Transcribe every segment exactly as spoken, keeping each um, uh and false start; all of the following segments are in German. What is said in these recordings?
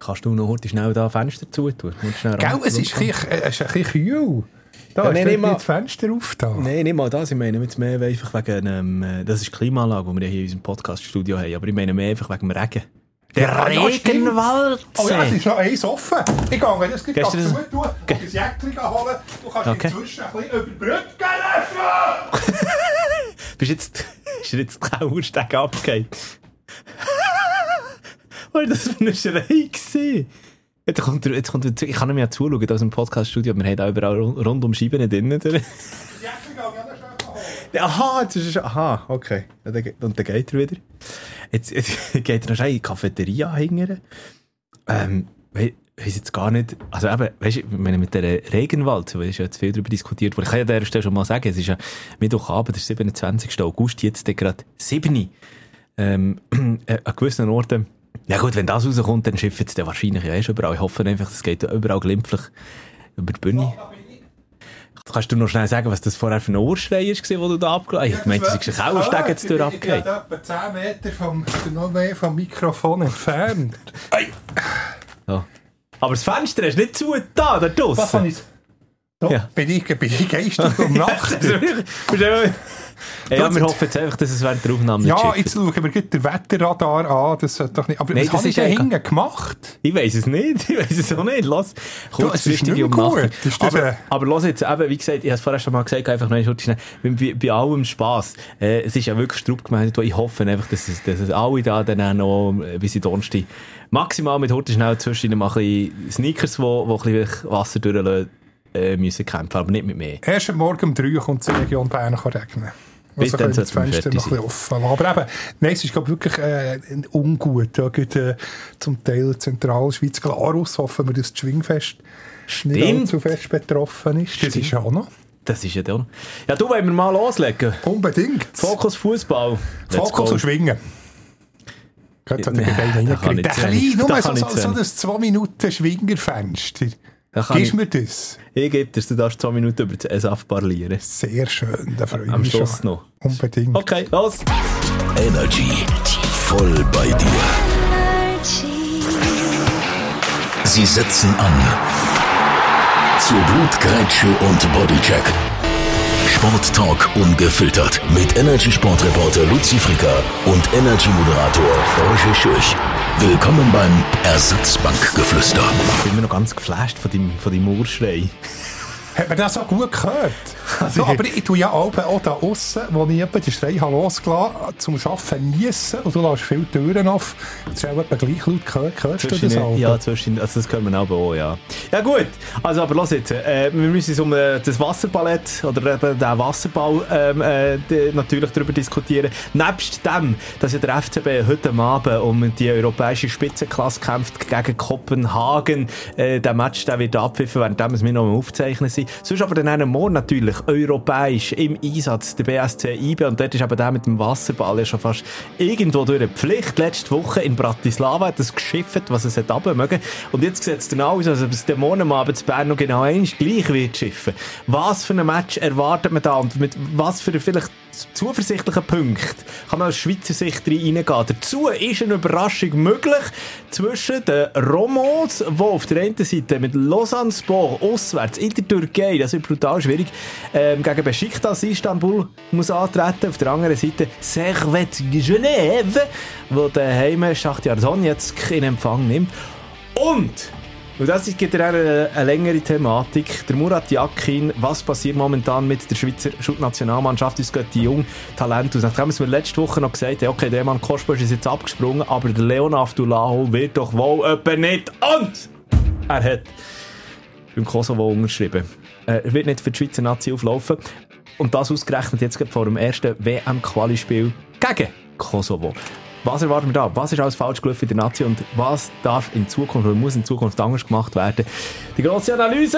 Kannst du noch heute schnell da Fenster zutun? Gell, es ist ein bisschen kühl. Da ja, ist nicht das Fenster auf da. Nein, nicht mal das. Ich meine jetzt mehr einfach wegen einem... Das ist die Klimaanlage, die wir hier in unserem Podcast-Studio haben. Aber ich meine mehr einfach wegen dem Regen. Der ja, Regenwald! Oh ja, es ist noch eins offen. Ich gehe das gleich dazu tun und das Jäckchen holen. Du kannst okay. inzwischen ein bisschen überbrücken lassen. Bist jetzt... Ist jetzt die Kauerstege abgegangen? Was war das für eine Schrei gewesen? Jetzt kommt, jetzt kommt, ich kann nicht mehr zuschauen aus dem Podcast-Studio, wir haben da überall rund um Scheiben drinnen. Aha, jetzt ist es, aha, okay. Und dann geht er wieder. Jetzt, jetzt geht er noch schnell in die Cafeteria hingern. Ähm, weiss jetzt gar nicht, also eben, weißt du, ich meine, mit der Regenwald, da ist ja jetzt viel darüber diskutiert worden. Ich kann ja an dieser Stelle schon mal sagen, es ist ja Mittwochabend, der siebenundzwanzigsten August, jetzt gerade sieben. Ähm, an gewissen Orten. Ja gut, wenn das rauskommt, dann schifft es wahrscheinlich ja erst überall. Ich hoffe einfach, es geht überall glimpflich über die Bühne. Kannst du noch schnell sagen, was das vorher für ein Ohrschrei war, den du da abgelegt hast? Ich meine, das ist ein Kauersteg jetzt durch abgelegt. Ich bin etwa zehn Meter vom, noch mehr vom Mikrofon entfernt. Ja. Aber das Fenster hast du nicht zu da, da draussen. Was habe ich? Da ja. bin, ich, bin ich geistig um Nacht. Ja, wir hoffen jetzt einfach, dass es während der Aufnahme ja, jetzt schauen wir gleich den Wetterradar an. Das sollte doch nicht. Aber Nein, was habe ich da hinten gemacht? Ich weiss es nicht. Ich weiss es auch nicht. Lass, kurzfristige Umnachtung. Aber, aber lass jetzt eben, wie gesagt, ich habe es vorher schon mal gesagt, einfach noch schnell, bei, bei allem Spass. Äh, es ist ja wirklich Strupp gemeint. Ich hoffe einfach, dass es, dass es alle da dann auch noch, wie sie Donnerstag, maximal mit heute schnell zwischen mal ein bisschen Sneakers, wo, wo ein bisschen Wasser durchlassen, äh, müssen kämpfen, aber nicht mit mehr. Erst am Morgen um drei kommt die Region Bern regnen. Bis also dann das Fenster noch ein bisschen offen. Aber eben, nein, es ist glaube wirklich äh, ungut. Ja, geht, äh, zum Teil Zentralschweiz, Glarus, hoffen wir, dass das Schwingfest Stimmt. nicht allzu fest betroffen ist. Stimmt. Das ist ja auch noch. Das ist ja auch noch. Ja, du, wollen wir mal loslegen? Unbedingt. Fokus Fußball. Fokus und Schwingen. Jetzt hat er bei denen reingekriegt. Der kleine, nur so, so, so das zwei Minuten Schwingerfenster. Gibst du mir das? Ich gebe dir, du darfst zwei Minuten über das S A F parlieren. Sehr schön, da freue ich Am mich Schluss schon. noch. Unbedingt. Okay, los! Energy. Voll bei dir. Sie setzen an. Zur Blutgrätsche und Bodycheck. Sporttalk ungefiltert. Mit Energy-Sportreporter Luzi Fricker und Energy-Moderator Roger Schürch. Willkommen beim Ersatzbankgeflüster. Ich bin immer noch ganz geflasht von deinem, von deinem Ohrschrei. Hat man das so gut gehört? Also, so, aber ich tue ja auch da aussen, wo ich den Schrei losgelassen habe, zum Arbeiten niesen und du lässt viele Türen auf. Das ist auch etwa gleich laut gehört. Hörst du das auch? Ja, zwischen, also das können wir aber auch, ja. Ja gut, also aber los jetzt, äh, wir müssen uns um äh, das Wasserballett oder eben den Wasserball ähm, äh, die, natürlich darüber diskutieren. Nebst dem, dass ja der F C B heute Abend um die europäische Spitzenklasse kämpft gegen Kopenhagen. Äh, der Match der wird abpfiffen, während wir noch am Aufzeichnen sind. Sonst aber dann morgen natürlich europäisch im Einsatz der B S C I B und dort ist eben der mit dem Wasserball ja schon fast irgendwo durch eine Pflicht. Letzte Woche in Bratislava hat es geschifft, was es hat runtermögen. Und jetzt sieht es dann aus, als ob es den morgen Abend zu Bern noch genau eins gleich wird schiffen. Was für ein Match erwartet man da und mit was für vielleicht zuversichtlichen Punkten kann man aus Schweizer Sicht reingehen. Dazu ist eine Überraschung möglich zwischen den Romos, die auf der einen Seite mit Lausanne-Sport auswärts in der Türkei, das ist brutal schwierig, ähm, gegen Besiktas Istanbul muss antreten. Auf der anderen Seite Servette Genève, wo der Heime Schachtar Donetsk in Empfang nimmt. Und Und das gibt ja eine, eine längere Thematik. Der Murat Yakin, was passiert momentan mit der Schweizer Nationalmannschaft? Uns geht die jungen Talente aus. Nachdem wir letzte Woche noch gesagt haben, okay, der Mann Kospers ist jetzt abgesprungen, aber der Leon Avdulahu wird doch wohl etwa nicht. Und er hat beim Kosovo unterschrieben. Er wird nicht für die Schweizer Nazi auflaufen. Und das ausgerechnet jetzt vor dem ersten W M-Quali-Spiel gegen Kosovo. Was erwarten wir da? Was ist alles falsch gelaufen in der Nazi und was darf in Zukunft oder muss in Zukunft anders gemacht werden? Die grosse Analyse.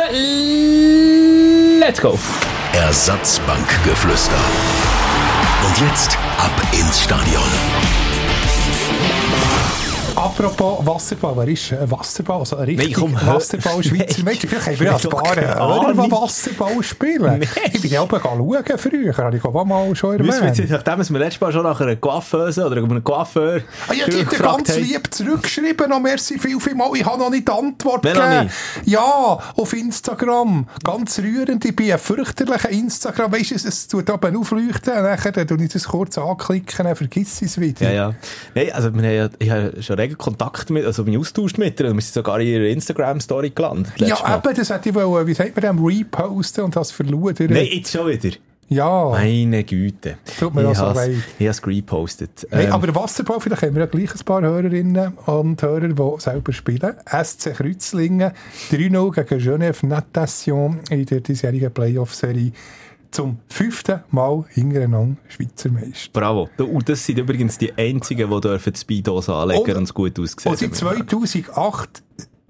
Let's go! Ersatzbankgeflüster. Und jetzt ab ins Stadion. apropos Wasserball, wer ist äh, Wasserball? Also ein richtig Wasserball-Schweizer Meister. Vielleicht haben wir ja ein paar Hörer, die Wasserball spielen. Nee. Ich bin ja auch schauen früher, habe ich auch mal schon erwähnt. Nachdem wir letztes Mal schon nach einer Coiffeuse oder einem Coiffeur ah, ja, die hat ganz haben. lieb zurückgeschrieben, noch merci viel, viel mal. Ich habe noch nicht die Antwort gegeben. Ja, auf Instagram. Ganz rührend. Ich bin ein fürchterlicher Instagram. Weißt du, es, es tut oben aufleuchten, nachher dann tue ich das kurz anklicken, dann vergiss ich es wieder. Ja, ja. Nein, also wir haben ja, ich habe schon regen Kontakt mit, also mich austauscht mit ihr, und wir sind sogar in ihrer Instagram-Story gelandet. Ja, Mal. eben, das hätte ich wollen, wie sagt man dem, reposten und das verloren. Nein, jetzt schon wieder. Ja. Meine Güte. Tut mir ich habe es gerepostet. Nein, ähm, aber Wasserball, vielleicht haben wir ja gleich ein paar Hörerinnen und Hörer, die selber spielen. S C Kreuzlingen, drei null gegen Genève Natation in der diesjährigen Playoff-Serie. Zum fünften Mal hintereinander Schweizer Meister. Bravo. Und das sind übrigens die einzigen, die dürfen die Speedos anlegen und, und es gut aussehen. Und seit zweitausendacht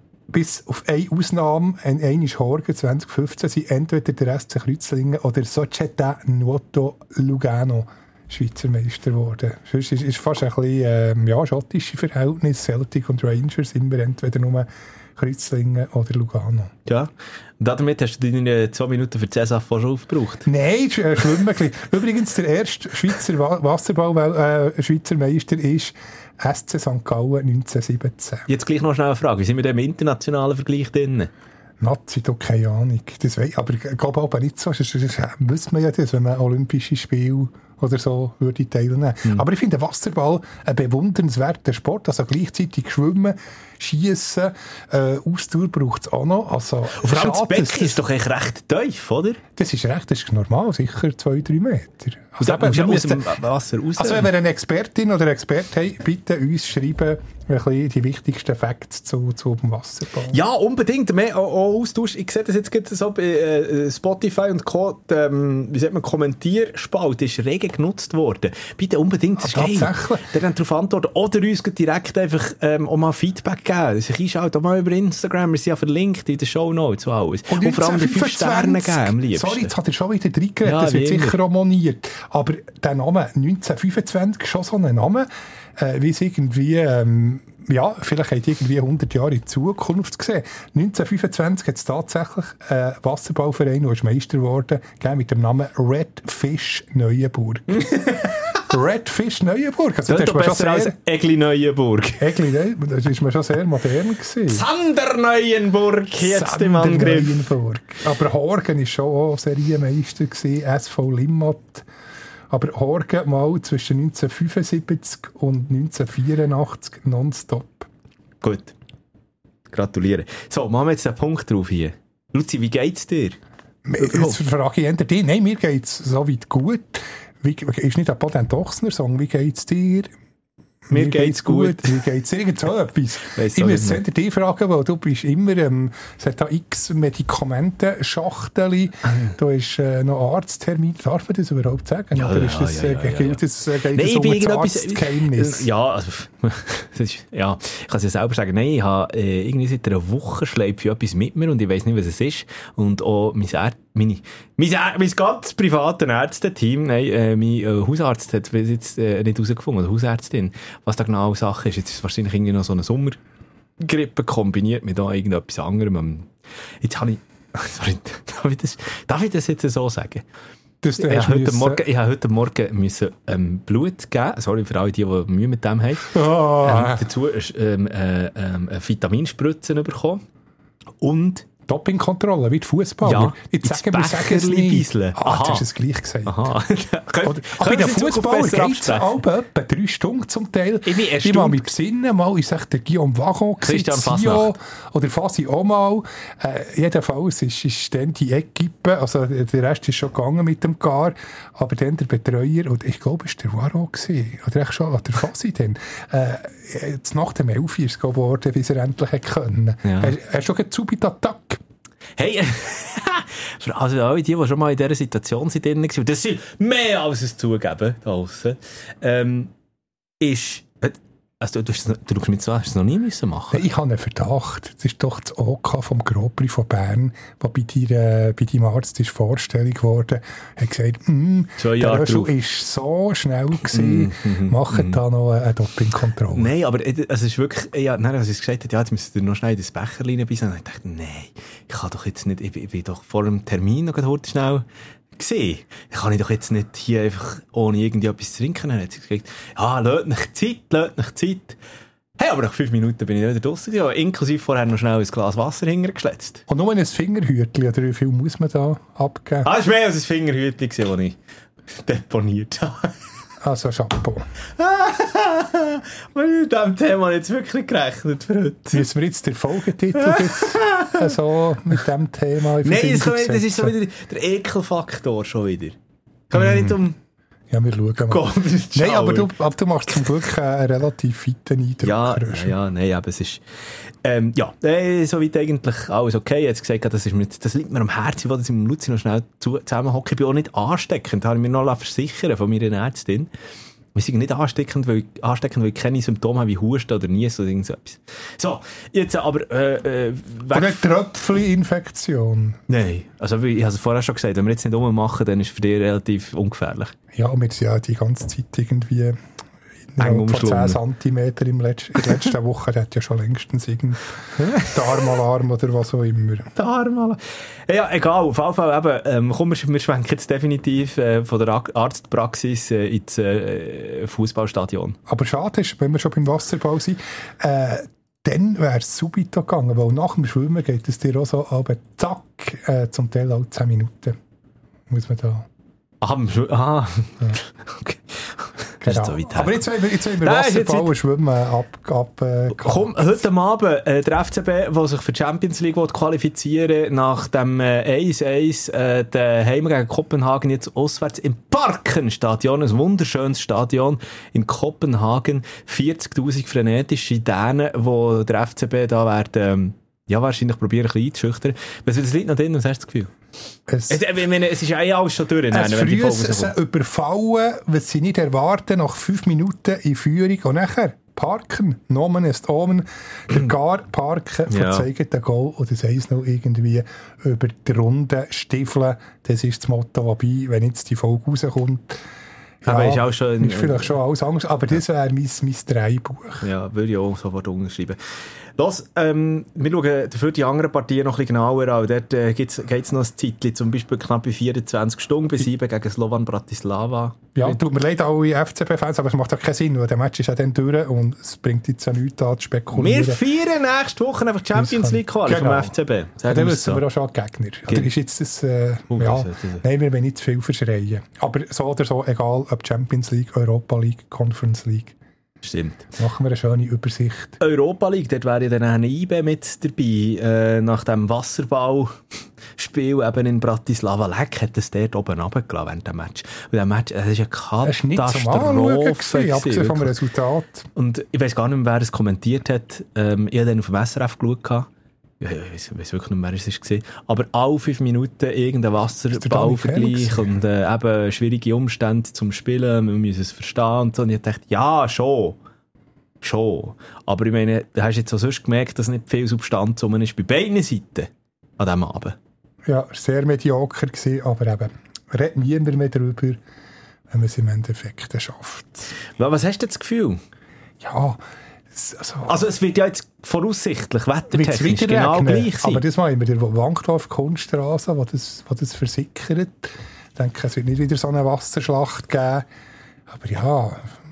bis auf eine Ausnahme, ein ist Horgen zwanzig fünfzehn, sind entweder der S C Kreuzlingen oder Società Nuoto Lugano Schweizer Meister geworden. Sonst ist es fast ein bisschen ähm, ja, schottische Verhältnis. Celtic und Rangers sind wir entweder nur Kreuzlingen oder Lugano. Ja, und damit hast du deine zwei Minuten für C S A V schon aufgebraucht. Nein, äh, schwimmen. Übrigens, der erste Schweizer Wasserball äh, Schweizer Meister ist S C Sankt Gallen neunzehnhundertsiebzehn. Jetzt gleich noch schnell eine Frage. Wie sind wir denn im internationalen Vergleich drin? Nazi, da keine Ahnung. Das weiß, aber ich glaube aber nicht so. Das, das, das wüsste man ja das, wenn man Olympische Spiele oder so würde teilnehmen. Mhm. Aber ich finde Wasserball ein bewundernswerter Sport. Also gleichzeitig schwimmen, schiessen, äh, Ausdauer braucht es auch noch. Also, und vor allem das Becken ist doch echt recht tief, oder? Das ist recht, das ist normal, sicher zwei, drei Meter. Also, eben, wir aus dem Wasser raus. Also wenn wir eine Expertin oder einen Experten haben, bitte uns schreiben, ein bisschen die wichtigsten Facts zu, zu dem Wasserball. Ja, unbedingt. Mehr auch, auch Austausch. Ich sehe das jetzt gerade so bei äh, Spotify und Co. Die, ähm, wie sagt man, Kommentierspalte ist rege genutzt worden. Bitte unbedingt, das ist geil. Tatsächlich. Der dann darauf antworten oder uns direkt einfach ähm, auch mal Feedback geben. Sich einschaut, auch mal über Instagram. Wir sind ja verlinkt in den Shownotes und alles. Und, und vor allem die fünf Sterne geben, am liebsten. Sorry, jetzt hat er schon wieder reingeredet. Ja, das wird immer. sicher auch moniert. Aber der Name neunzehnhundertfünfundzwanzig, schon so ein Name, äh, wie es irgendwie, ähm, ja, vielleicht hat irgendwie hundert Jahre in die Zukunft gesehen. neunzehnhundertfünfundzwanzig hat es tatsächlich einen Wasserballverein, der ist Meister geworden, mit dem Namen Redfish Neuenburg. Redfish Neuenburg. Also, das ist besser sehr, als Egli Neuenburg. Egli, ne? Das ist mir schon sehr modern gewesen. Zander Neuenburg, jetzt Zander im Angriff. Neuenburg. Aber Horgen war schon auch Serienmeister gewesen, S V Limmat. Aber Horgen mal zwischen neunzehnhundertfünfundsiebzig und neunzehnhundertvierundachtzig nonstop. Gut. Gratuliere. So, machen wir jetzt den Punkt drauf hier. Luzi, wie geht's dir? Jetzt frage ich dich. Nein, mir geht's soweit gut. Wie, ist nicht ein Patent Ochsner-Song? Wie geht's dir? Mir, mir geht's gut. gut. Wie geht's irgend so etwas? Ich muss es dich fragen, weil du bist immer, ähm, es hat da x Medikamentenschachtel, ah. Da ist äh, noch Arzttermin. Darf man das überhaupt sagen? Ja, Oder ja, ist das, ja, äh, ja, ja, gilt das, äh, geht Nein, das um das Arztgeheimnis? Ja, also, das ist, ja, ich kann es ja selber sagen. Nein, ich habe äh, irgendwie seit einer Woche schleife ich etwas mit mir und ich weiss nicht, was es ist. Und auch mein Erd Meine, mein, mein ganz privates Ärzteteam, nein, äh, mein äh, Hausarzt hat es jetzt äh, nicht herausgefunden, oder Hausärztin, was da genau Sache ist. Jetzt ist es wahrscheinlich irgendwie noch so eine Sommergrippe kombiniert mit da irgendetwas anderem. Jetzt habe ich, sorry, darf ich das, darf ich das jetzt so sagen? Das, ich habe heute Morgen, ich habe heute Morgen müssen, ähm, Blut geben, sorry für alle die, die Mühe mit dem haben. Oh. Ähm, dazu ähm, äh, ähm, Vitaminspritzen bekommen und Dopingkontrolle, wie die Fußballer. Ja, jetzt sagen wir, sagen es nicht. Ah, Aha. jetzt hast du es gleich gesagt. Aha. Oder, aber bei den Fußballern geht es auch etwa drei Stunden zum Teil. Ich bin ich mal mit besinnen, mal ist echt der Guillaume Wagon, Christian Fasio oder Fasi auch mal. Äh, jedenfalls ist, ist dann die Equipe, also der Rest ist schon gegangen mit dem Gar, aber dann der Betreuer, und ich glaube, es war der Waron gewesen, oder echt schon, der Fasi dann. Äh, jetzt nach dem elf ist es geworden, wie er endlich können. Ja. Er, er ist schon eine Subit-Attack. Hey, also alle die, die schon mal in dieser Situation sind, drin waren, das sind mehr als es zugeben, da draussen, ähm, ist, Also, du, du, du schaust mich so, hast du es noch nie müssen machen? Ich habe einen Verdacht. Das ist doch das O K vom Grand Prix von Bern, wo bei, dir, bei deinem Arzt ist Vorstellung geworden, hat gesagt, mm, der Röschel ist so schnell gewesen, mm, macht mm, da noch eine Dopingkontrolle. Nein, aber es ist wirklich, ja, nein, als ich gesagt habe, ja, jetzt müsst ihr noch schnell in das Becherlein beißen, und ich dachte, nein, ich kann doch jetzt nicht, ich, ich bin doch vor dem Termin noch heute schnell gesehen. Ich kann ich doch jetzt nicht hier einfach ohne irgendwie etwas zu trinken. Dann hat sie gesagt, ja, lasst nicht Zeit, lasst nicht Zeit. Hey, aber nach fünf Minuten bin ich wieder draussen gewesen, inklusive vorher noch schnell ein Glas Wasser hintergeschletzt. Und nur ein Fingerhütchen, oder wie viel muss man da abgeben? Ah, das war mehr als ein Fingerhütchen, das ich deponiert habe. Also Chapeau. Mit diesem Thema jetzt wirklich gerechnet für heute. Müssen wir jetzt den Folgetitel jetzt so mit diesem Thema in Nein, das, das ist so wieder der Ekelfaktor schon wieder. Kann man mm. ja nicht um... Ja, wir schauen mal. Nein, aber du, aber du machst zum Glück einen relativ fitten Eindruck. Ja, ja, ja, nein, aber es ist... Ähm, ja, äh, soweit eigentlich alles okay. Jetzt gesagt, das, ist mit, das liegt mir am Herzen, weil ich mit Luzi noch schnell zusammenhocke. Ich bin auch nicht ansteckend, das habe ich mir noch versichern von meiner Ärztin. Wir sind nicht ansteckend, weil, ansteckend, weil ich keine Symptome habe wie Husten oder Niesen oder irgend so etwas. So, jetzt aber... Äh, äh, oder eine Tröpfcheninfektion. Nein, also ich habe es vorher schon gesagt, wenn wir jetzt nicht rummachen, dann ist es für dich relativ ungefährlich. Ja, und wir sind ja die ganze Zeit irgendwie... Eng von zehn Zentimeter im Letz- in der letzten Woche, der hat ja schon längstens irgendeinen Darmalarm oder was auch immer. Darmalarm. Ja, egal, auf jeden Fall eben, ähm, komm, wir, wir schwenken jetzt definitiv äh, von der Arztpraxis äh, ins äh, Fußballstadion. Aber schade ist, wenn wir schon beim Wasserball sind, äh, dann wäre es subito gegangen, weil nach dem Schwimmen geht es dir auch so, aber zack, äh, zum Teil auch zehn Minuten muss man da... Ah, aha. Ja. Okay. Genau. So aber jetzt wollen wir, jetzt wollen wir Wasserball und Schwimmen ab... ab äh, Komm, heute Abend äh, der F C B, der sich für die Champions League qualifizieren nach dem äh, eins eins äh, daheim gegen Kopenhagen, jetzt auswärts im Parkenstadion, ein wunderschönes Stadion in Kopenhagen, vierzigtausend frenetische Dänen, wo der F C B da werden... Ähm, ja, wahrscheinlich probieren ein bisschen einzuschüchtern. Was das liegt noch drin, was hast du das Gefühl? Es, es, ich meine, es ist ja eh alles schon durch. Es frühes überfallen, was sie nicht erwarten, nach fünf Minuten in Führung und nachher parken. Nomen ist omen. Der Gar parken, verzeigen den Goal und das eins noch irgendwie über die Runde stiefeln. Das ist das Motto, wobei, wenn jetzt die Folge rauskommt, ja, aber ist, auch schon, ist vielleicht schon alles Angst, aber ja. Das wäre mein, mein Dreibuch. Ja, würde ich auch sofort unterschreiben. Los, ähm, wir schauen dafür die anderen Partien noch ein bisschen genauer an. Dort äh, geht es noch ein Zeitchen, zum Beispiel knapp bei vierundzwanzig Stunden, bei sieben gegen Slovan Bratislava. Ja, tut mir leid, alle F C B-Fans, aber es macht auch keinen Sinn, weil der Match ist ja dann durch und es bringt jetzt ja nichts an zu spekulieren. Wir feiern nächste Woche einfach Champions League Quali genau. vom F C B. Ja, dann wissen wir auch schon Gegner. Oder ist jetzt das, äh, uh, ja, das nein, wir wollen nicht zu viel verschreien. Aber so oder so, egal ob Champions League, Europa League, Conference League. Stimmt. Machen wir eine schöne Übersicht. Europa League, dort wäre ja dann eine I B mit dabei. Äh, nach dem Wasserballspiel eben in Bratislava. Leck hat es dort oben runtergelassen während dem Match. Und der Match, das ist eine Katastrophe. Abgesehen vom Resultat. Und ich weiss gar nicht mehr, wer es kommentiert hat. Ähm, ich habe dann auf dem S R F geschaut. Ja, ich weiss, weiss wirklich nicht mehr, wer es war. Aber alle fünf Minuten irgendein Wasserballvergleich und äh, eben schwierige Umstände zum Spielen, wir müssen es verstehen und so. Und ich dachte, ja, schon. Schon. Aber ich meine, du hast jetzt auch sonst gemerkt, dass nicht viel Substanz rum ist bei beiden Seiten an diesem Abend. Ja, sehr mediocre gewesen, aber eben, redet niemand mehr darüber, wenn man es im Endeffekt schafft. Was hast du das Gefühl? Ja, Also, also es wird ja jetzt voraussichtlich wettertechnisch genau gleich sein. Aber das mal immer der Wankdorf-Kunststraße, wo das, wo das versickert. Ich denke, es wird nicht wieder so eine Wasserschlacht geben. Aber ja,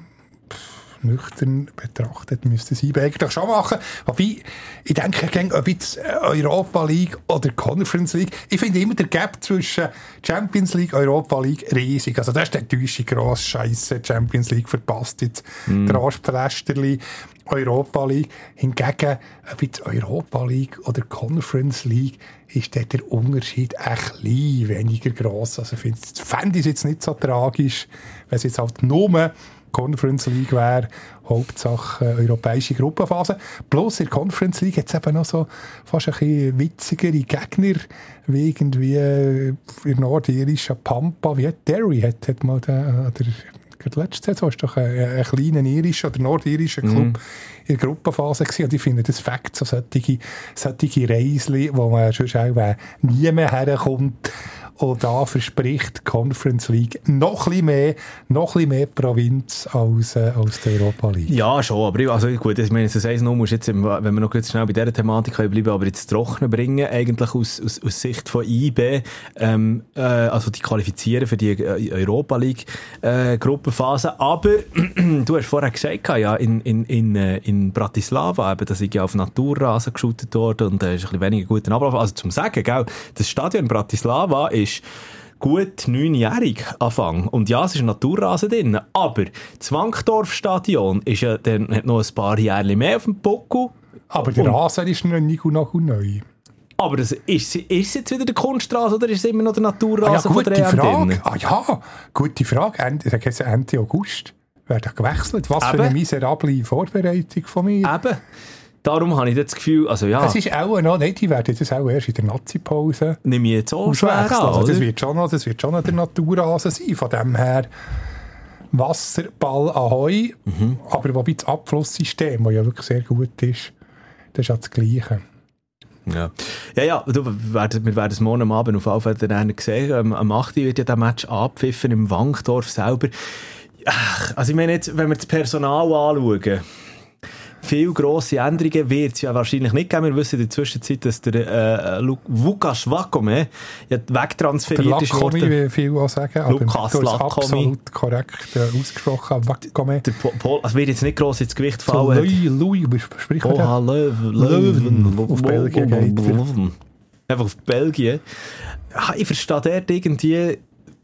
pff, nüchtern betrachtet müsste es I B eigentlich schon machen. Wobei, ich denke, ob jetzt Europa League oder Conference League, ich finde immer der Gap zwischen Champions League, Europa League riesig. Also das ist der täusche grosse Scheisse. Champions League verpasst jetzt mm. der Aspflästerli. Europa League. Hingegen, ob jetzt Europa League oder Conference League, ist dort der Unterschied echt klein weniger gross. Also fände ich es jetzt nicht so tragisch, wenn es jetzt halt nur Conference League wäre, Hauptsache äh, europäische Gruppenphase. Plus in der Conference League hat es eben noch so fast ein bisschen witzigere Gegner, wie irgendwie äh, in nordirischen Pampa, wie hat Derry, hat, hat mal der, der gerade letzte Saison, war doch ein, ein kleiner irischer oder nordirischer Club mm. in der Gruppenphase gewesen. Und ich finde das Fakt, so solche, solche Reisli, wo man sonst auch nie mehr herkommt. Und da verspricht die Conference League noch ein bisschen mehr, noch ein bisschen mehr Provinz als, äh, als die Europa League. Ja, schon. Aber also gut, ich meine, das eins null muss jetzt, wenn wir noch ganz schnell bei dieser Thematik bleiben, aber jetzt trocken bringen, eigentlich aus, aus, aus Sicht von I B, ähm, äh, also die qualifizieren für die äh, Europa League äh, Gruppenphase. Aber du hast vorher gesagt, ja, in, in, in, äh, in Bratislava, eben, dass ich ja auf Naturrasen geshootet wurde und äh, ist ein bisschen weniger guten Ablauf. Also zum Sagen, gell, das Stadion in Bratislava ist gut neunjährig Anfang. Und ja, es ist ein Naturrasen drin. Aber das Wankdorf-Stadion ist ja dann hat noch ein paar Jahre mehr auf dem Buckel. Aber der Rasen ist noch nicht noch neu. Aber das, ist, ist es jetzt wieder der Kunstrasen oder ist es immer noch der Naturrasen ah, ja, von der E M drin? Ah ja, gute Frage. Ende, Ende August wird er gewechselt. Was Eben. Für eine miserable Vorbereitung von mir. Eben. Darum habe ich das Gefühl, also ja. Es ist auch noch, nein, die werden das auch erst in der Nazi-Pause. Nehme ich jetzt auch schwer an, also das wird schon noch, das wird schon noch der Naturrasen sein. Von dem her Wasserball Ahoi. Mhm. Aber wobei das Abflusssystem, das ja wirklich sehr gut ist, das ist ja das Gleiche. Ja, ja, ja du, wir werden es morgen Abend auf jeden Fall sehen. Ähm, am achten wird ja der Match abpfiffen im Wankdorf selber. Ach, also ich meine jetzt, wenn wir das Personal anschauen, viele grosse Änderungen wird es ja wahrscheinlich nicht geben. Wir wissen in der Zwischenzeit, dass der äh, Łukasz Wakome ja wegtransferiert ist worden. Wie viele auch sagen, aber Lukas du hast absolut korrekt äh, ausgesprochen. Wakome. Der Pol, also wird jetzt nicht gross ins Gewicht fallen. So Louis, Louis, wie spricht man Oha, Löwen, Löwen. Auf Belgien geht er. Einfach auf Belgien. Ich verstehe dort irgendwie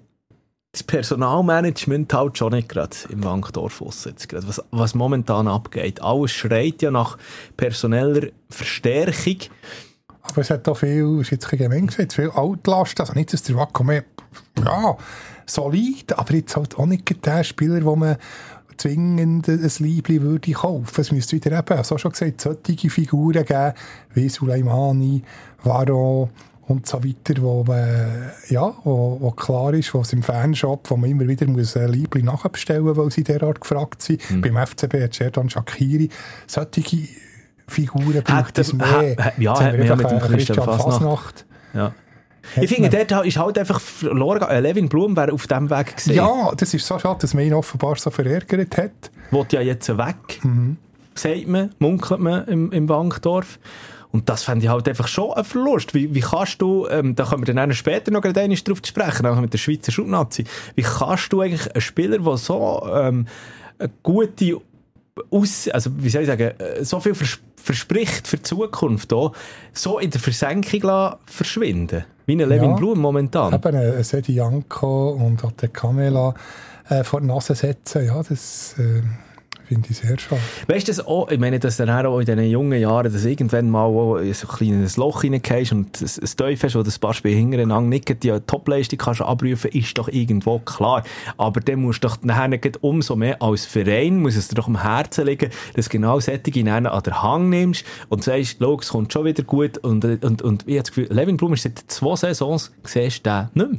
das Personalmanagement halt schon nicht gerade im Wankdorf jetzt gerade. Was, was momentan abgeht. Alles schreit ja nach personeller Verstärkung. Aber es hat da viel, ist jetzt keine Menge gesagt, viel Altlast. Also nicht, dass der Wakome, ja, solid, aber jetzt halt auch nicht der Spieler, wo man zwingend ein Liebli würde kaufen. Es müsste wieder eben, so schon gesagt, solche Figuren geben, wie Suleimani, Varro, und so weiter, wo, äh, ja, wo, wo klar ist, wo es im Fanshop, wo man immer wieder muss ein Liebling nachbestellen muss, weil sie derart gefragt sind. Mhm. Beim F C B hat Xherdan Shaqiri solche Figuren braucht es mehr. Ha, ha, ja, hat man ja mit dem Christian Fasnacht. Ja. Ich finde, der ist halt einfach verloren. Levin Blum wäre auf diesem Weg gewesen. Ja, das ist so schade, dass man ihn offenbar so verärgert hat. Wollt ja jetzt weg, mhm. sagt man, munkelt man im, im Wankdorf. Und das fände ich halt einfach schon ein Verlust. Wie, wie kannst du, ähm, da können wir dann später noch gerade drauf sprechen, auch mit der Schweizer Schulnazi, wie kannst du eigentlich einen Spieler, der so ähm, eine gute Aus, also wie soll ich sagen, so viel vers- verspricht für die Zukunft auch, so in der Versenkung verschwinden? Wie ein Levin ja, Blum momentan. Eben ein Sedi Janko und Ate Kamela äh, vor die Nase setzen, ja, das... Äh finde ich sehr schade. Weißt du das auch? Ich meine, dass dann auch in diesen jungen Jahren, dass irgendwann mal in so ein kleines Loch reingehst und ein Teufel hast, wo das paar Spiele hintereinander nicht die Topleistung kannst abrufen, ist doch irgendwo klar. Aber dann musst du doch nachher nicht umso mehr als Verein, muss es dir doch am Herzen liegen, dass genau solche an der Hang nimmst und sagst, schau, es kommt schon wieder gut. Und, und, und ich habe das Gefühl, Levin Blum ist seit zwei Saisons, siehst du den nicht mehr.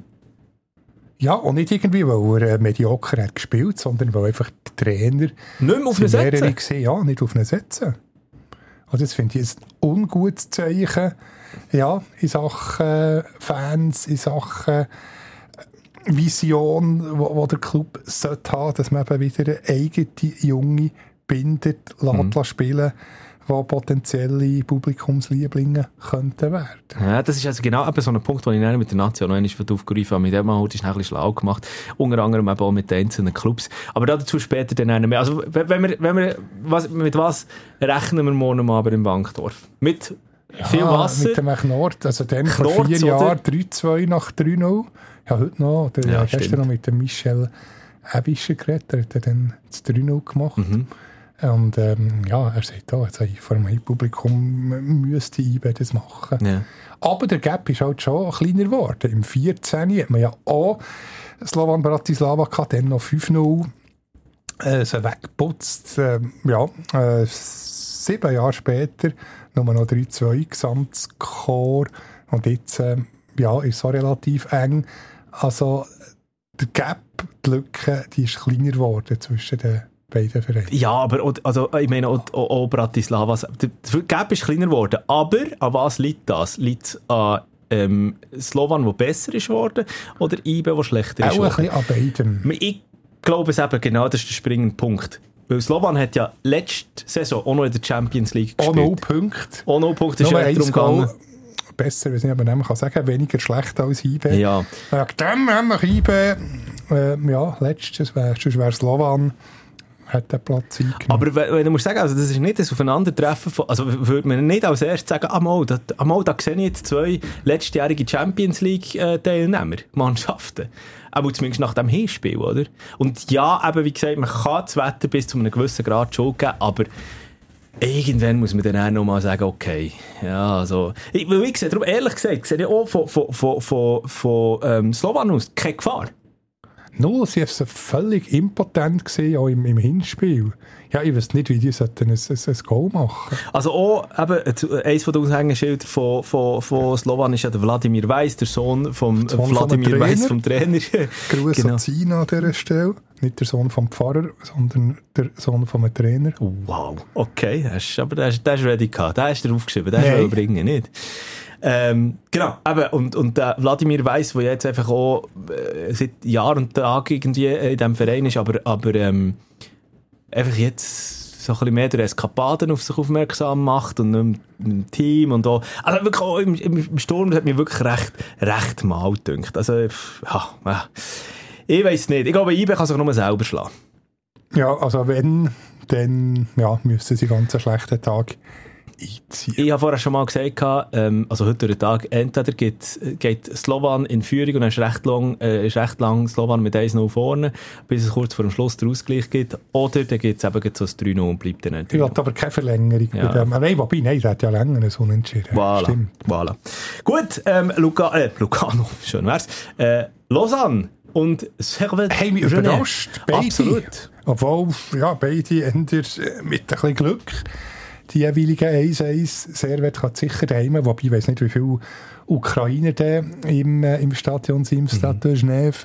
Ja, und nicht irgendwie, weil er äh, mediocre hat gespielt, sondern weil einfach der Trainer nicht mehr auf eine Setzen. Gesehen, ja, nicht auf eine Setzen. Also das finde ich ein ungutes Zeichen, ja, in Sachen äh, Fans, in Sachen äh, Vision, wo, wo der Club sollte haben, dass man eben wieder eine eigene Junge bindet, mhm. lässt spielen, die potenzielle Publikumslieblinge könnten werden. Ja, das ist also genau so ein Punkt, den ich mit der Nation noch einmal aufgerufen habe. Mit dem Mal ist es ein bisschen schlau gemacht. Unter anderem eben auch mit den einzelnen Clubs. Aber dazu später dann mehr. Also, wenn wir, wenn wir, was, mit was rechnen wir morgen Abend im Wankdorf? Mit ja, viel Wasser? Mit dem Knort. Also dann vor Knort, vier Jahren drei zwei nach drei null. Ja, heute noch. Oder ja, gestern noch mit dem Michel Ebischer geredet. Der hat dann das drei null gemacht. Mhm. Und ähm, ja, er sagt auch, also vor dem Publikum müsste I B das machen. Ja. Aber der Gap ist halt schon kleiner geworden. Im vierzehn hat man ja auch Slovan Bratislava gehabt, dann noch fünf null äh, so weggeputzt. Äh, ja, äh, sieben Jahre später nur noch drei zwei Gesamtscore. Und jetzt äh, ja, ist es so relativ eng. Also der Gap die Lücke, die ist kleiner geworden zwischen den beiden Vereinen. Ja, aber also, ich meine, auch, auch, auch Bratislava, der Gap ist kleiner geworden, aber an was liegt das? Liegt es an ähm, Slovan, der besser ist geworden, oder I B, der schlechter ist geworden? Auch ein bisschen an beidem. Ich glaube es eben, genau, das ist der springende Punkt. Weil Slovan hat ja letzte Saison auch noch in der Champions League gespielt. Auch null Punkte. Auch null Punkte, ist ja darum gegangen. Besser, weiß nicht, ob man kann sagen, weniger schlecht als I B. Ja. Wegen dem nämlich I B, äh, ja, letztes wäre wär Slovan, hat den Platz eingenommen. Aber wenn, wenn du musst sagen, also das ist nicht das Aufeinandertreffen von, also würde man nicht als erstes sagen, ah mal, da, ah, mal, da sehe ich jetzt zwei letztjährige Champions League äh, Teilnehmer, Mannschaften. Aber zumindest nach dem Hinspiel, oder? Und ja, eben, wie gesagt, man kann das Wetter bis zu einem gewissen Grad Schuld geben, aber irgendwann muss man dann auch noch mal sagen, okay, ja, also, ich, weil ich sehe, darum ehrlich gesagt, ich sehe ja auch von, von, von, von, von ähm, Slovan aus keine Gefahr. Null, sie waren völlig impotent gewesen, auch im, im Hinspiel. Ja, ich weiß nicht, wie die sollten ein, ein, ein Goal machen. Also auch, eben, eins von den Aushängeschildern von, von, von Slovan ist ja der Wladimir Weiss, der Sohn vom Sohn Wladimir Weiss, vom Trainer. Gruß Genau. an Zina an dieser Stelle. Nicht der Sohn vom Pfarrer, sondern der Sohn vom Trainer. Wow, okay, das ist, aber das ist, das ist ready gehabt. Das ist er aufgeschrieben, das ist bringen, nicht? Ähm, genau, eben, und, und der Wladimir Weiss, der jetzt einfach auch äh, seit Jahr und Tag irgendwie in diesem Verein ist, aber, aber ähm, einfach jetzt so ein bisschen mehr durch Eskapaden auf sich aufmerksam macht und nicht im Team und auch, also wirklich auch im, im Sturm, das hat mich wirklich recht, recht mal gedünkt. Also, ja, ja. Ich weiss nicht. Ich glaube, I B kann sich nur selber schlagen. Ja, also wenn, dann ja, müssen sie ganz einen schlechten Tag einziehen. Ich habe vorher schon mal gesagt, ähm, also heute durch den Tag, entweder geht, geht Slovan in Führung und dann ist recht lang, äh, ist recht lang Slovan mit eins null vorne, bis es kurz vor dem Schluss den Ausgleich gibt, oder dann geht es eben so das drei null und bleibt dann nicht. Ich will aber keine Verlängerung. Ja. Bei dem. Nein, wobei, nein, der hat ja länger so unentschieden. Voilà, Stimmt. voilà. Gut, ähm, Luca, äh, Lucano, schön wär's. Äh, Lausanne und Servette. Hey, mich überrascht, beide. Absolut. Obwohl, ja, beide ändern mit ein bisschen Glück. Die jeweiligen eins eins. Servette hat sicher daheim, wobei ich weiss nicht, wie viele Ukrainer da im, äh, im Stadion sind, im Stade de Genève.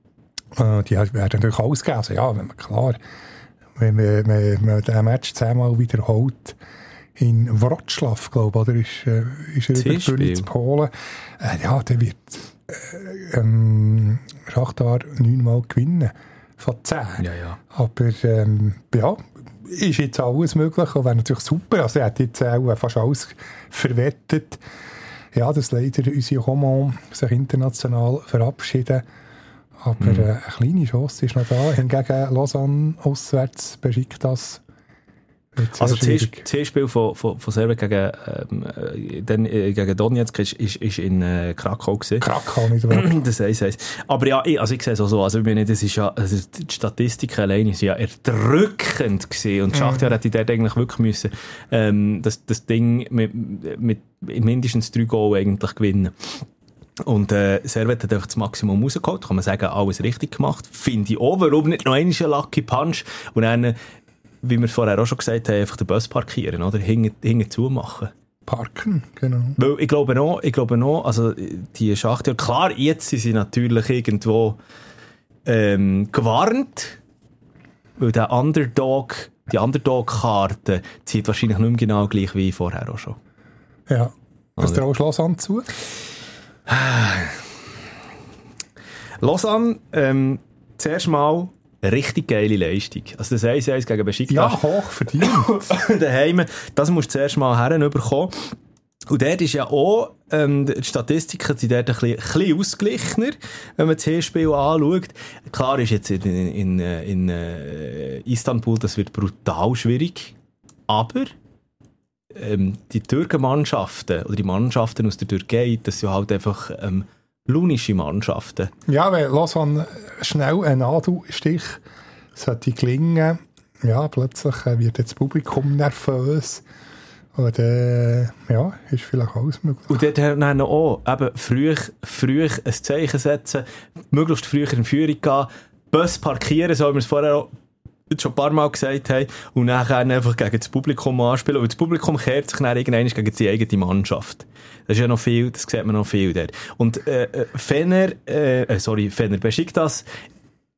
Äh, die werden natürlich ausgeben. Also, ja, wenn man klar, wenn man, man, man den Match zehnmal wiederholt, in Wrocław, glaube ich, oder ist, äh, ist er über die Bühne zu Polen. Äh, ja, der wird äh, ähm, Schachtar neunmal gewinnen. Von zehn. Ja, ja. Aber, ähm, ja, ist jetzt alles möglich und wäre natürlich super. Also er hat jetzt auch fast alles verwettet. Ja, dass leider unsere Roman sich international verabschieden. Aber mhm. äh, eine kleine Chance ist noch da. Hingegen Lausanne auswärts beschickt das. Also das C-Spiel von, von, von Servette gegen, ähm, äh, dann, äh, gegen Donetsk ist, ist, ist in äh, Krakau gewesen. Krakau, nicht wahr? Das heisst, heisst. Aber ja, ich, also ich sehe es auch so. Also ich meine, das ist ja, also die Statistiken alleine sind ja erdrückend gewesen. Und Schachtar mhm. hätte dort eigentlich wirklich müssen, ähm, das, das Ding mit, mit mindestens drei Goal eigentlich gewinnen. Und äh, Servette hat einfach das Maximum rausgeholt. Kann man sagen, alles richtig gemacht. Finde ich auch. Warum nicht noch einmal ein Lucky Punch? Und dann, wie wir vorher auch schon gesagt haben, einfach den Bus parkieren, oder? Hinten, hinten zumachen. Parken, genau. Weil ich glaube noch, ich glaube noch, also die Schachtel, klar, jetzt sind sie natürlich irgendwo ähm, gewarnt, weil der Underdog, die Underdog-Karte zieht wahrscheinlich nicht mehr genau gleich wie vorher auch schon. Ja. Was traust du Lausanne zu? Lausanne, ähm, zuerst mal richtig geile Leistung. Also das eins eins gegen Besiktas. Ja, hoch verdient. Daheim, das musst du zuerst mal herüberkommen. Und dort ist ja auch, ähm, die Statistiken sind dort ein bisschen, ein bisschen ausgeglichener, wenn man das Hinspiel anschaut. Klar ist jetzt in, in, in, in äh, Istanbul, das wird brutal schwierig. Aber ähm, die Türkenmannschaften oder die Mannschaften aus der Türkei, das sind halt einfach ähm, lunische Mannschaften. Ja, wenn Lausanne schnell einen Nadelstich sollte gelingen, ja, plötzlich wird das Publikum nervös. Und äh, ja, ist vielleicht alles möglich. Und dort haben wir auch eben früh, früh ein Zeichen setzen, möglichst früher in Führung gehen, Bus parkieren, so wie wir es vorher auch schon ein paar Mal gesagt haben, und dann einfach gegen das Publikum anspielen. Und das Publikum kehrt sich dann irgendwann gegen die eigene Mannschaft. Das ist ja noch viel, das sieht man noch viel dort. Und äh, Fener, äh, sorry, Fener Besiktas,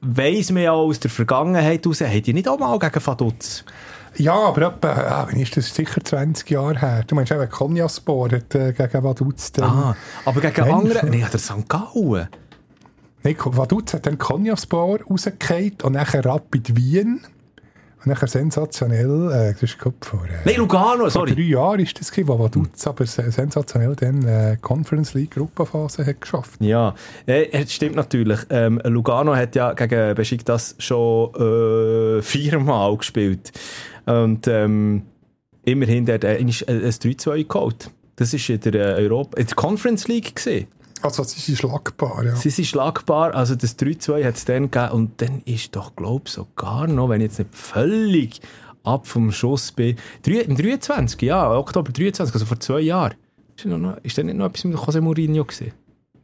weiss man ja auch aus der Vergangenheit heraus, hat die nicht auch mal gegen Vaduz? Ja, aber etwa, äh, ist das sicher zwanzig Jahre her. Du meinst eben, Konyaspor hat äh, gegen Vaduz dann... Ah, aber gegen Nein, andere... Nein, der Sankt Gallen. Nein, Vaduz hat dann Konyaspor rausgefallen und nachher Rapid Wien. Und nachher sensationell, äh, das ist Kopf vor... Äh, Nein, Lugano, sorry. Vor drei Jahren ist das gewesen, wo Vaduz aber sensationell dann äh, Conference League Gruppenphase hat geschafft. Ja, äh, das stimmt natürlich. Ähm, Lugano hat ja gegen Besiktas schon äh, viermal gespielt. Und ähm, immerhin der, der ist ein drei zwei geholt. Das war in der, äh, Europa, in der Conference League gewesen. Also sie sind schlagbar, ja. Sie sind schlagbar, also das drei zwei hat es dann gegeben und dann ist doch, glaube ich, sogar noch, wenn ich jetzt nicht völlig ab vom Schuss bin, im dreiundzwanzig, ja, Oktober dreiundzwanzig, also vor zwei Jahren. Ist, noch, ist da nicht noch etwas mit José Mourinho gewesen?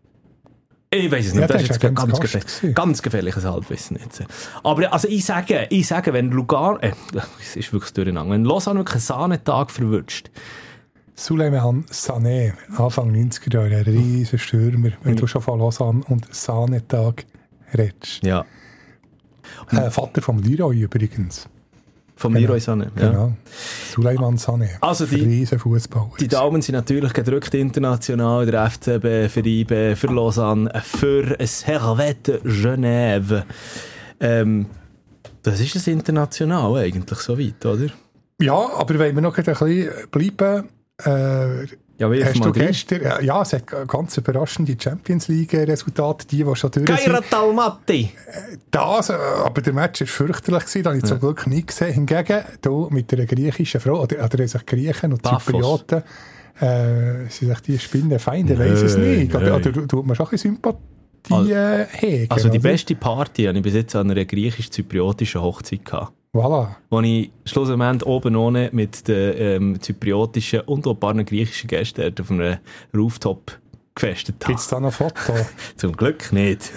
Ich weiss es nicht, ja, das ist jetzt ganz, ganz, gefährlich, ganz gefährliches Halbwissen jetzt. Aber also ich sage, ich sage, wenn Lugano, äh, es ist wirklich durcheinander, wenn Lausanne wirklich einen Sahnetag verwünscht, Souleymane Sané, Anfang neunziger Jahre, ein riesen Stürmer, wenn mhm. du schon von Lausanne und Sahnetag redest. Ja. Äh, Vater vom Leroy übrigens. Vom genau. Leroy Sané, ja. Genau. Souleymane Sané. Also die, riesen Fußballer. Die Daumen sind natürlich gedrückt international, der F C B, für I B, für Lausanne, für Servette Genève. Ähm, das ist das international eigentlich so weit, oder? Ja, aber wenn wir noch ein bisschen bleiben, Äh, ja, hast du gestern, ja, ja, es hat ganz überraschende Champions League-Resultate, die, die schon durch sind. Gaira Talmatti! Das, aber der Match war fürchterlich, das habe ich ja. zum Glück nicht gesehen. Hingegen, du mit einer griechischen Frau, oder, oder sich Griechen und Zyprioten, äh, sind sich die Spinnenfeinde, weiss es nicht. Oder, oder tut man schon ein bisschen Sympathie also, hegen? Also die oder? beste Party habe ich bis jetzt an einer griechisch-zypriotischen Hochzeit gehabt. Voilà. Wo ich schlussendlich oben ohne mit den ähm, zypriotischen und auch ein paar griechischen Gästen auf einem Rooftop gefestet habe. Gibt es da noch Foto? Zum Glück nicht.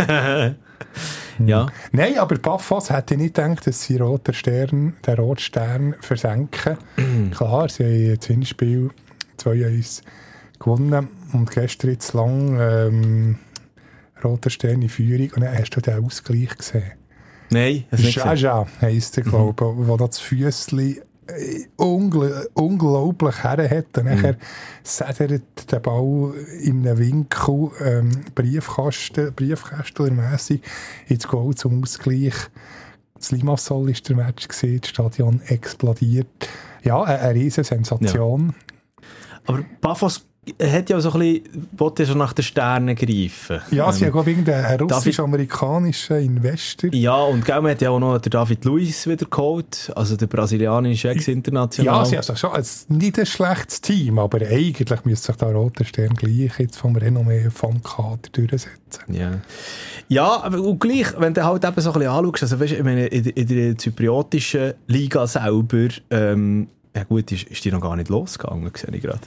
Ja. Nein, aber Paphos hätte ich nicht gedacht, dass sie roter Stern, den roten Stern versenken. Klar, sie haben das Hinspiel zwei eins gewonnen und gestern jetzt lang ähm, roter Stern in Führung und dann hast du den Ausgleich gesehen. Nein, das ist nicht Jaja heisst er, glaube ich, mhm. wo das Füssli ungl- unglaublich her hat. Und nachher mhm. sedert der Ball in einem Winkel ähm, Briefkasten, Briefkästlermässig ins Goal zum Ausgleich. Das Limassol war der Match gewesen, das Stadion explodiert. Ja, eine, eine riesen Sensation. Ja. Aber Paphos hat ja so ein bisschen, wollte schon nach den Sternen greifen. Ja, sie ähm, haben irgendeinen russisch-amerikanischen Investor. Ja, und man hat ja auch noch den David Luiz wieder geholt, also der brasilianische Ex-International. Ja, sie haben also schon als nicht ein schlechtes Team, aber eigentlich müsste sich der rote Stern gleich jetzt vom Renommee vom Kader durchsetzen. Ja, ja, aber und gleich, wenn du halt eben so ein bisschen anschaust, also weißt, ich meine, in, in der zypriotischen Liga selber, ähm, ja gut, ist, ist die noch gar nicht losgegangen, sehe ich gerade.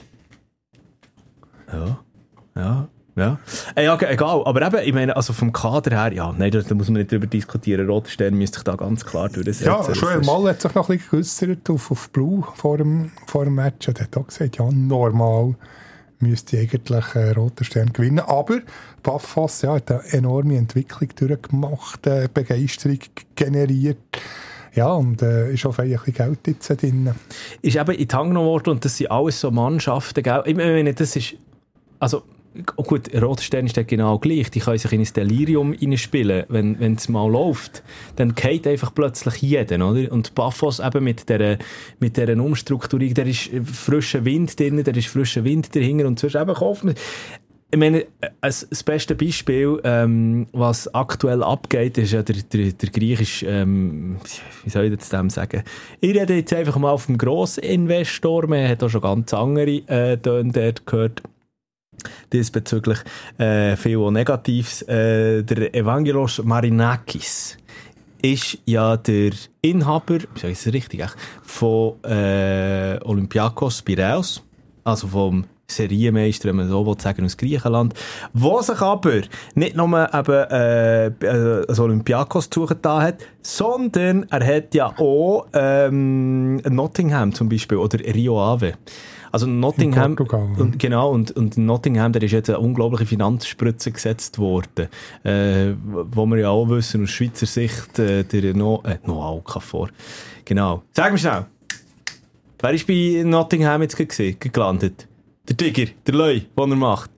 Ja, ja, ja. Äh, ja, egal, aber eben, ich meine, also vom Kader her, ja, nein, da, da muss man nicht drüber diskutieren. Roter Stern müsste sich da ganz klar durchsetzen. Ja, Joel Mal hat sich noch ein bisschen geäussert auf, auf Blue vor dem, vor dem Match. Er hat auch gesagt, ja, normal müsste eigentlich äh, Roter Stern gewinnen. Aber Paphos ja, hat eine enorme Entwicklung durchgemacht, äh, Begeisterung generiert. Ja, und äh, ist auch ein bisschen Geld jetzt drin. Ist eben in die Hand genommen worden und das sind alles so Mannschaften, gell? Ich meine, das ist, also, oh gut, Roter Stern ist dort genau gleich. Die können sich in ein Delirium reinspielen. Wenn es mal läuft, dann geht einfach plötzlich jeden, oder? Und Paphos eben mit dieser, mit dieser Umstrukturierung, da ist frischer Wind drin, da ist frischer Wind dahinter und sonst eben kauft man. Ich meine, das beste Beispiel, ähm, was aktuell abgeht, ist ja der, der, der griechische, ähm, wie soll ich das dem sagen? Ich rede jetzt einfach mal auf dem grossen Investor, man hat auch schon ganz andere äh, Töne dort gehört. Diesbezüglich äh, viel auch Negatives. Äh, der Evangelos Marinakis ist ja der Inhaber, wie sage ich das richtig, von äh, Olympiakos Piräus, also vom Serienmeister, wenn man so will sagen, aus Griechenland, wo sich aber nicht nur eben, äh, ein Olympiakos zugetan hat, sondern er hat ja auch ähm, Nottingham zum Beispiel oder Rio Ave. Also Nottingham, und, genau, und, und Nottingham, da ist jetzt eine unglaubliche Finanzspritze gesetzt worden, äh, wo wir ja auch wissen, aus Schweizer Sicht, äh, der no, äh, no vor. Genau. Sag mir schnell, wer ist bei Nottingham jetzt gesehen, gelandet? Der Digger, der Leu, den er macht.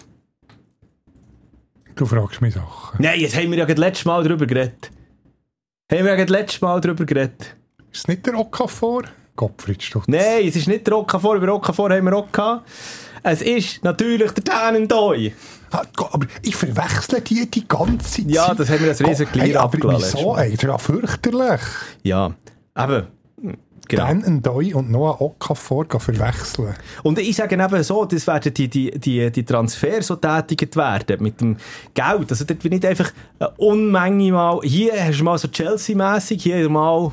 Du fragst mich Sachen. Nein, jetzt haben wir ja das letzte Mal darüber geredet. Haben wir ja das letzte Mal darüber geredet. Ist es nicht der Okafor? Gottfried Stutz. Nein, es ist nicht der Okafor, über Okafor haben wir auch gehabt. Es ist natürlich der Tannendoi. Aber ich verwechsle die die ganze Zeit. Ja, das haben wir als riesen Glied abgelassen. Wieso, ey? Das ist ja fürchterlich. Ja, aber... Genau. Tannendoi und Noah Okafor verwechseln. Und ich sage eben so, das werden die, die, die, die Transfers so tätigt werden mit dem Geld. Also dort wird nicht einfach eine Unmenge mal, hier hast du mal so Chelsea-mässig, hier mal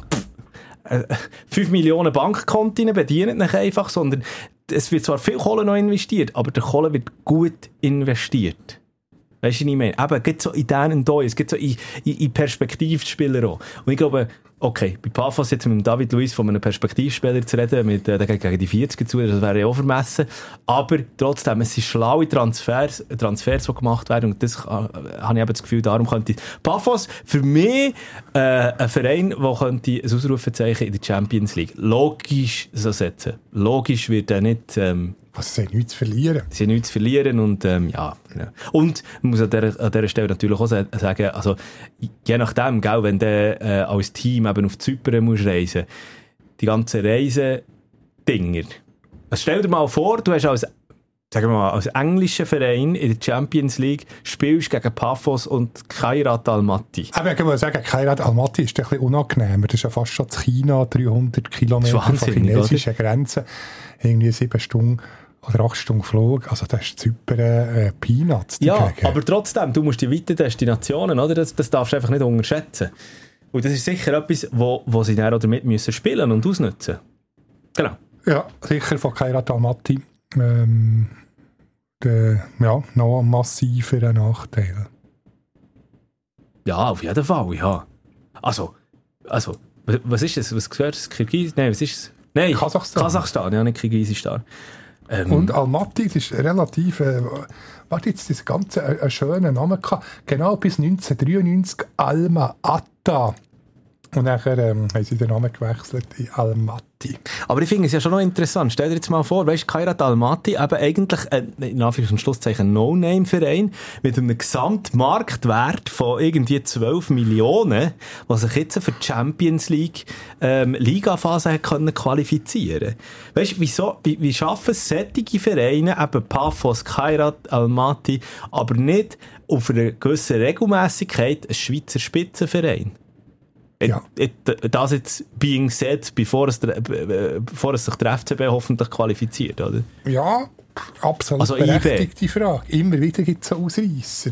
fünf Millionen Bankkonten bedienen nicht einfach, sondern es wird zwar viel Kohle noch investiert, aber der Kohle wird gut investiert. Weißt du, was ich meine? Eben, es geht so in denen da, es geht so in, in, in Perspektivspieler auch. Und ich glaube, okay, bei Paphos jetzt mit David Luiz von einem Perspektivspieler zu reden, mit, äh, gegen die vierzig zu, das wäre ja auch vermessen. Aber trotzdem, es sind schlaue Transfers, Transfers, die gemacht werden. Und das äh, habe ich eben das Gefühl, darum könnte Paphos für mich äh, ein Verein, der könnte ein Ausrufezeichen in der Champions League logisch so setzen. Logisch wird er nicht... Ähm, Also, sie haben nichts zu verlieren. Sie haben nichts zu verlieren und, ähm, ja, ja. Und, man muss an dieser, an dieser Stelle natürlich auch sagen, also, je nachdem, gell, wenn du, äh, als Team eben auf Zypern musst reisen, die ganzen Reisedinger. Also, stell dir mal vor, du hast als, sagen wir mal, als englischer Verein in der Champions League spielst gegen Paphos und Kairat Almaty. Aber ich muss sagen, Kairat Almaty ist ein bisschen unangenehmer. Das ist ja fast schon in China, dreihundert Kilometer von chinesischen Grenzen. Irgendwie sieben Stunden oder acht Stunden Flug, also das ist Zypern äh, Peanuts ja, dagegen. Aber trotzdem, du musst die weiten Destinationen, oder? Das, das darfst du einfach nicht unterschätzen. Und das ist sicher etwas, wo, wo sie dann auch damit müssen spielen und ausnutzen. Genau. Ja, sicher von Kairat Almaty ähm, der, ja, noch ein massiver Nachteil. Ja, auf jeden Fall, ja. Also, also was ist das? Was gehört das? Kirgis? Nein, was ist es? Nein, Kasachstan. Kasachstan, ja, nicht Kirgisistan. Ähm, und Almaty, das ist relativ, äh, warte jetzt, das ganze äh, einen schönen Namen gehabt. Genau bis neunzehnhundertdreiundneunzig Alma-Ata. Und nachher ähm, haben sie den Namen gewechselt in Almaty. Aber ich finde es ja schon noch interessant. Stell dir jetzt mal vor, weißt du, Kairat Almaty, eben eigentlich ein, in Anführungs- und Schlusszeichen, No-Name-Verein mit einem Gesamtmarktwert von irgendwie zwölf Millionen, was sich jetzt für die Champions League ähm, Ligaphase hat können qualifizieren. Weißt du, wieso, wie, wie schaffen es solche Vereine, eben Paphos, Kairat Almaty, aber nicht auf einer gewissen Regelmässigkeit ein Schweizer Spitzenverein? Ja. Das jetzt being said, bevor es, der, bevor es sich der F C B hoffentlich qualifiziert, oder? Ja, absolut also berechtigte Frage. Immer wieder gibt es so Ausreisser.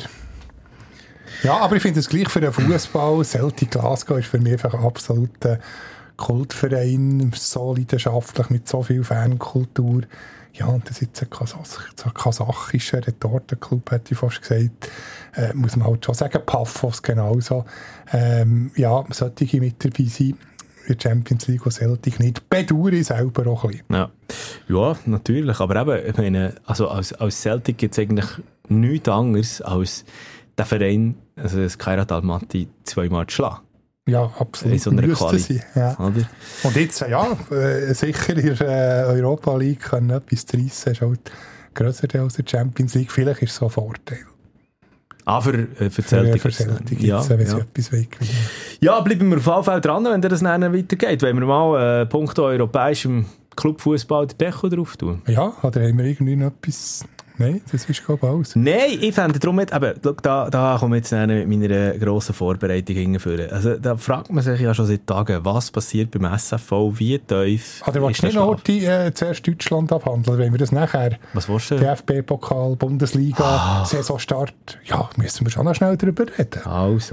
Ja, aber ich finde es gleich für den Fußball. Celtic Glasgow ist für mich einfach ein absoluter Kultverein, so leidenschaftlich, mit so viel Fankultur. Ja, und das ist jetzt ein, Kasach, ein kasachischer Retortenclub, hätte ich fast gesagt. Äh, muss man halt schon sagen, Paphos genauso. Ähm, ja, sollte mit dabei sein in der Champions League und Celtic nicht. Bedauere ich selber auch ein bisschen. Ja, ja natürlich. Aber eben, ich meine, also als, als Celtic gibt es eigentlich nichts anderes als den Verein, also das Kairat Almaty, zweimal zu schlagen. Ja, absolut. In so einer Quali. Ja. Und jetzt, ja, äh, sicher in der äh, Europa League können etwas zu reissen, ist halt grösser als der Champions League. Vielleicht ist es so ein Vorteil. Ah, für, äh, für Celtic. Für, für Celtic ja, jetzt, wenn ja. sie etwas wollen. Ja, bleiben wir auf jeden Fall dran, wenn das dann weitergeht. Wenn wir mal äh, Punkt europäischem Clubfußball den Deckel drauf tun. Ja, oder haben wir irgendwie noch etwas... Nein, das ist glaube ich alles. Nein, ich fände darum nicht, aber da, da komme ich jetzt mit meiner grossen Vorbereitung hinführen. Also da fragt man sich ja schon seit Tagen, was passiert beim S F V, wie tief ah, willst du nicht noch die, äh, zuerst Deutschland abhandeln, wenn wir das nachher... Was willst du? D F B-Pokal, Bundesliga, ah. Saisonstart, ja, müssen wir schon noch schnell darüber reden. Also...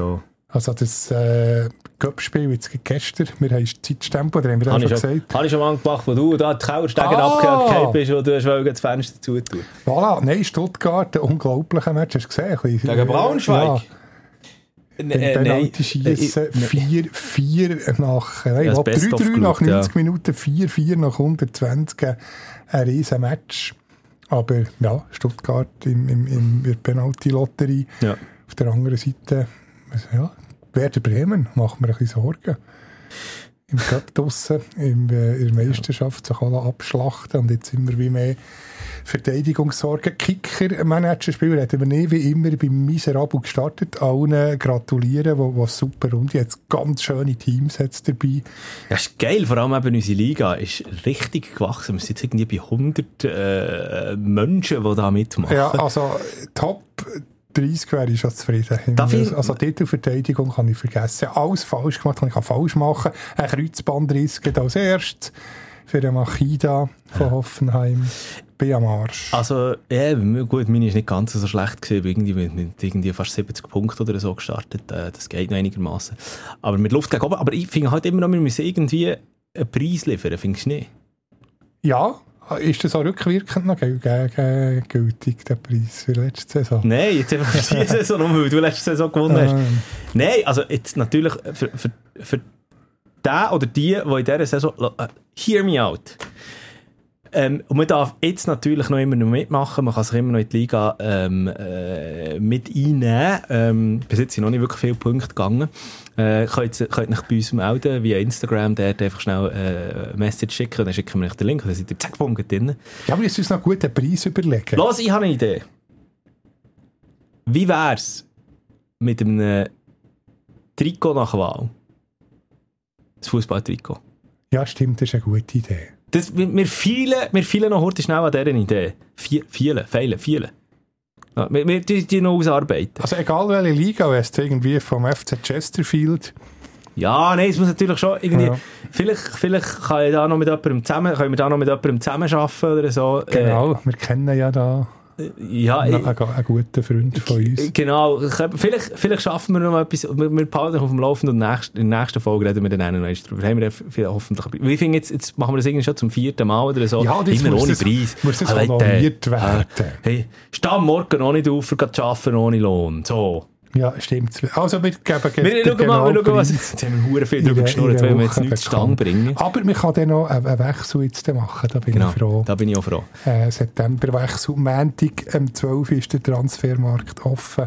Also das äh, Cup-Spiel jetzt gestern, wir haben Zeitstempel, oder haben wir das schon gesagt? Habe ich schon mal gemacht, wo du da die Kauerstege ah. abgehakt bist und du hast das Fenster zutun. Voilà, nein, Stuttgart, ein unglaublicher Match, hast du gesehen? Gegen Braunschweig? Ja. Im äh, Penalty-Schiessen äh, vier vier nach, nein, ja, drei drei nach neunzig ja. Minuten, vier vier nach hundertzwanzig, ein riesen Match. Aber ja, Stuttgart im, im, im, in der Penalty-Lotterie. Ja. Auf der anderen Seite, ja, Werder Bremen macht mir ein bisschen Sorgen. Im Cup draussen, in der Meisterschaft sich alle abschlachten und jetzt immer wie mehr Verteidigungssorgen. Kicker-Manager-Spiel hätten wir nie wie immer beim Miserabel gestartet. Allen gratulieren, die, die super und jetzt ganz schöne Teams jetzt dabei. Ja, ist geil, vor allem eben unsere Liga ist richtig gewachsen. Wir sind jetzt irgendwie bei hundert äh, Menschen, die da mitmachen. Ja, also Top dreißig wäre ich schon zufrieden. Ich... Also Titelverteidigung kann ich vergessen. Alles falsch gemacht, kann ich falsch machen. Ein Kreuzbandriss geht als erstes für den Machida von ja. Hoffenheim. Bin am Arsch. Also, ja, gut, meine ist nicht ganz so schlecht gewesen. Irgendwie mit, mit irgendwie fast siebzig Punkten oder so gestartet. Das geht noch einigermaßen. Aber mit Luft gegen oben. Aber ich finde halt immer noch, wir müssen irgendwie einen Preis liefern. Findest du nicht? Ja. Ist das auch rückwirkend noch gültig, der Preis für letzte Saison? Nein, jetzt einfach für diese Saison, weil du letzte Saison gewonnen hast. Ähm. Nein, also jetzt natürlich für, für, für den oder die, die in dieser Saison... Uh, hear me out. Ähm, und man darf jetzt natürlich noch immer noch mitmachen, man kann sich immer noch in die Liga ähm, äh, mit einnehmen. Ähm, bis jetzt sind noch nicht wirklich viele Punkte gegangen. Äh, könnt, könnt euch bei uns melden, via Instagram, dort einfach schnell äh, eine Message schicken, dann schicken wir euch den Link, dann seid ihr zack, Punkte drin. Ja, aber jetzt uns noch einen guten Preis überlegen. Los, ich habe eine Idee. Wie wär's mit einem Trikot nach Wahl? Das Fußballtrikot. Ja, stimmt, das ist eine gute Idee. Das, wir, wir feilen wir feilen noch heute schnell an dieser Idee. Feilen, feilen, feilen. Ja, wir, wir die, die noch ausarbeiten. Also egal welche Liga, wenn es irgendwie vom F C Chesterfield... Ja, nein, es muss natürlich schon irgendwie... Ja. Vielleicht, vielleicht kann ich da noch mit jemandem zusammen, können wir da noch mit jemandem zusammenarbeiten oder so. Genau, äh, wir kennen ja da... Ja, ein, ein, ein guter Freund von uns. Genau. Vielleicht, vielleicht schaffen wir noch mal etwas. Wir, wir behalten auf dem Laufenden und nächst, in der nächsten Folge reden wir dann noch einmal drüber. Haben wir hoffentlich. Ich finde, jetzt, jetzt machen wir das irgendwie schon zum vierten Mal oder so. Ja, das immer muss ohne das, Preis. Muss das honoriert äh, werden. Äh, hey, steh am Morgen noch nicht auf, um zu arbeiten ohne Lohn. So. Ja, stimmt. Also wir geben... Wir schauen mal, wir schauen was. Jetzt haben wir verdammt viel drüber geschnurrt, wenn wir jetzt nichts zustande bringen. Aber man kann dann noch einen Wechsel jetzt machen, da bin genau, ich froh. Da bin ich auch froh. Äh, Septemberwechsel, Montag, am zwölften ist der Transfermarkt offen.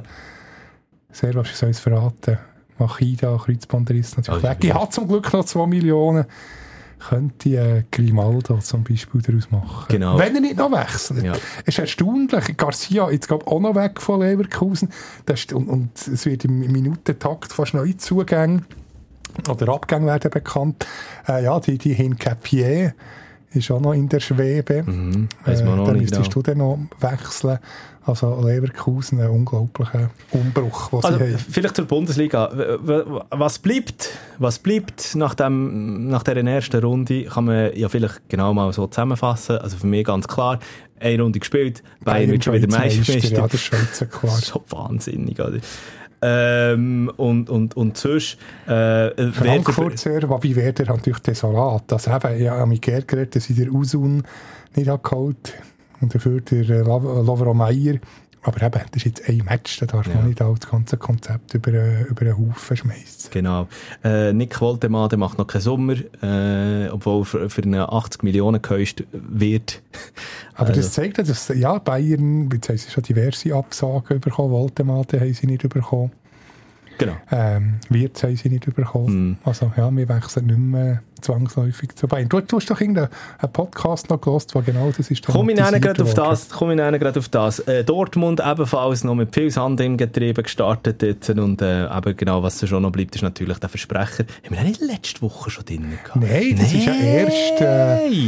Sehr wahrscheinlich soll ich es verraten. Machida, Kreuzbandriss natürlich oh, weg. Ich habe zum Glück noch zwei Millionen. Könnte äh, Grimaldo zum Beispiel daraus machen. Genau. Wenn er nicht noch wechselt. Ja. Es ist erstaunlich. Garcia jetzt glaube auch noch weg von Leverkusen. Das ist, und, und es wird im Minutentakt fast neue Zugänge oder Abgänge werden bekannt. Äh, ja, die, die Hincapié ist auch noch in der Schwebe. Mhm, äh, dann müsstest genau. du dann noch wechseln. Also Leverkusen, ein unglaublicher Umbruch, was also, sie haben. Vielleicht zur Bundesliga. Was bleibt, was bleibt nach, dem, nach dieser ersten Runde, kann man ja vielleicht genau mal so zusammenfassen. Also für mich ganz klar, eine Runde gespielt, Bayern wird schon wieder Meister. Ja, das ist schon so klar. Das ist schon wahnsinnig, oder? Ähm, und, und, und sonst... Äh, Frankfurt sehr, wobei Werder natürlich desolat. Also eben, ich habe mich geärgert, dass ich den Usun nicht geholt und dafür der äh, Lovro Meyer. Aber eben, das ist jetzt ein Match, da darf ja. man nicht auch das ganze Konzept über, äh, über einen Haufen schmeißen. Genau. Äh, Nick Woltemann, der macht noch keinen Sommer, äh, obwohl für, für eine achtzig Millionen gehäust wird. Aber also. Das zeigt ja, dass ja, Bayern, jetzt haben sie schon diverse Absagen bekommen, Woltemann haben sie nicht bekommen. Genau. Ähm, Wirtz haben sie nicht bekommen. Mm. Also ja, wir wechseln nicht mehr zwangsläufig zu Bayern. Du, du hast doch irgendeinen Podcast noch gehört, der genau das ist. Komm ich gerade auf das. Komm ich gerade auf das. Äh, Dortmund ebenfalls noch mit viel Sand im Getriebe gestartet jetzt. Und äh, eben genau, was schon noch bleibt, ist natürlich der Versprecher. Haben wir auch nicht letzte Woche schon drin gehabt? Nein, das nee. ist ja erst... Äh,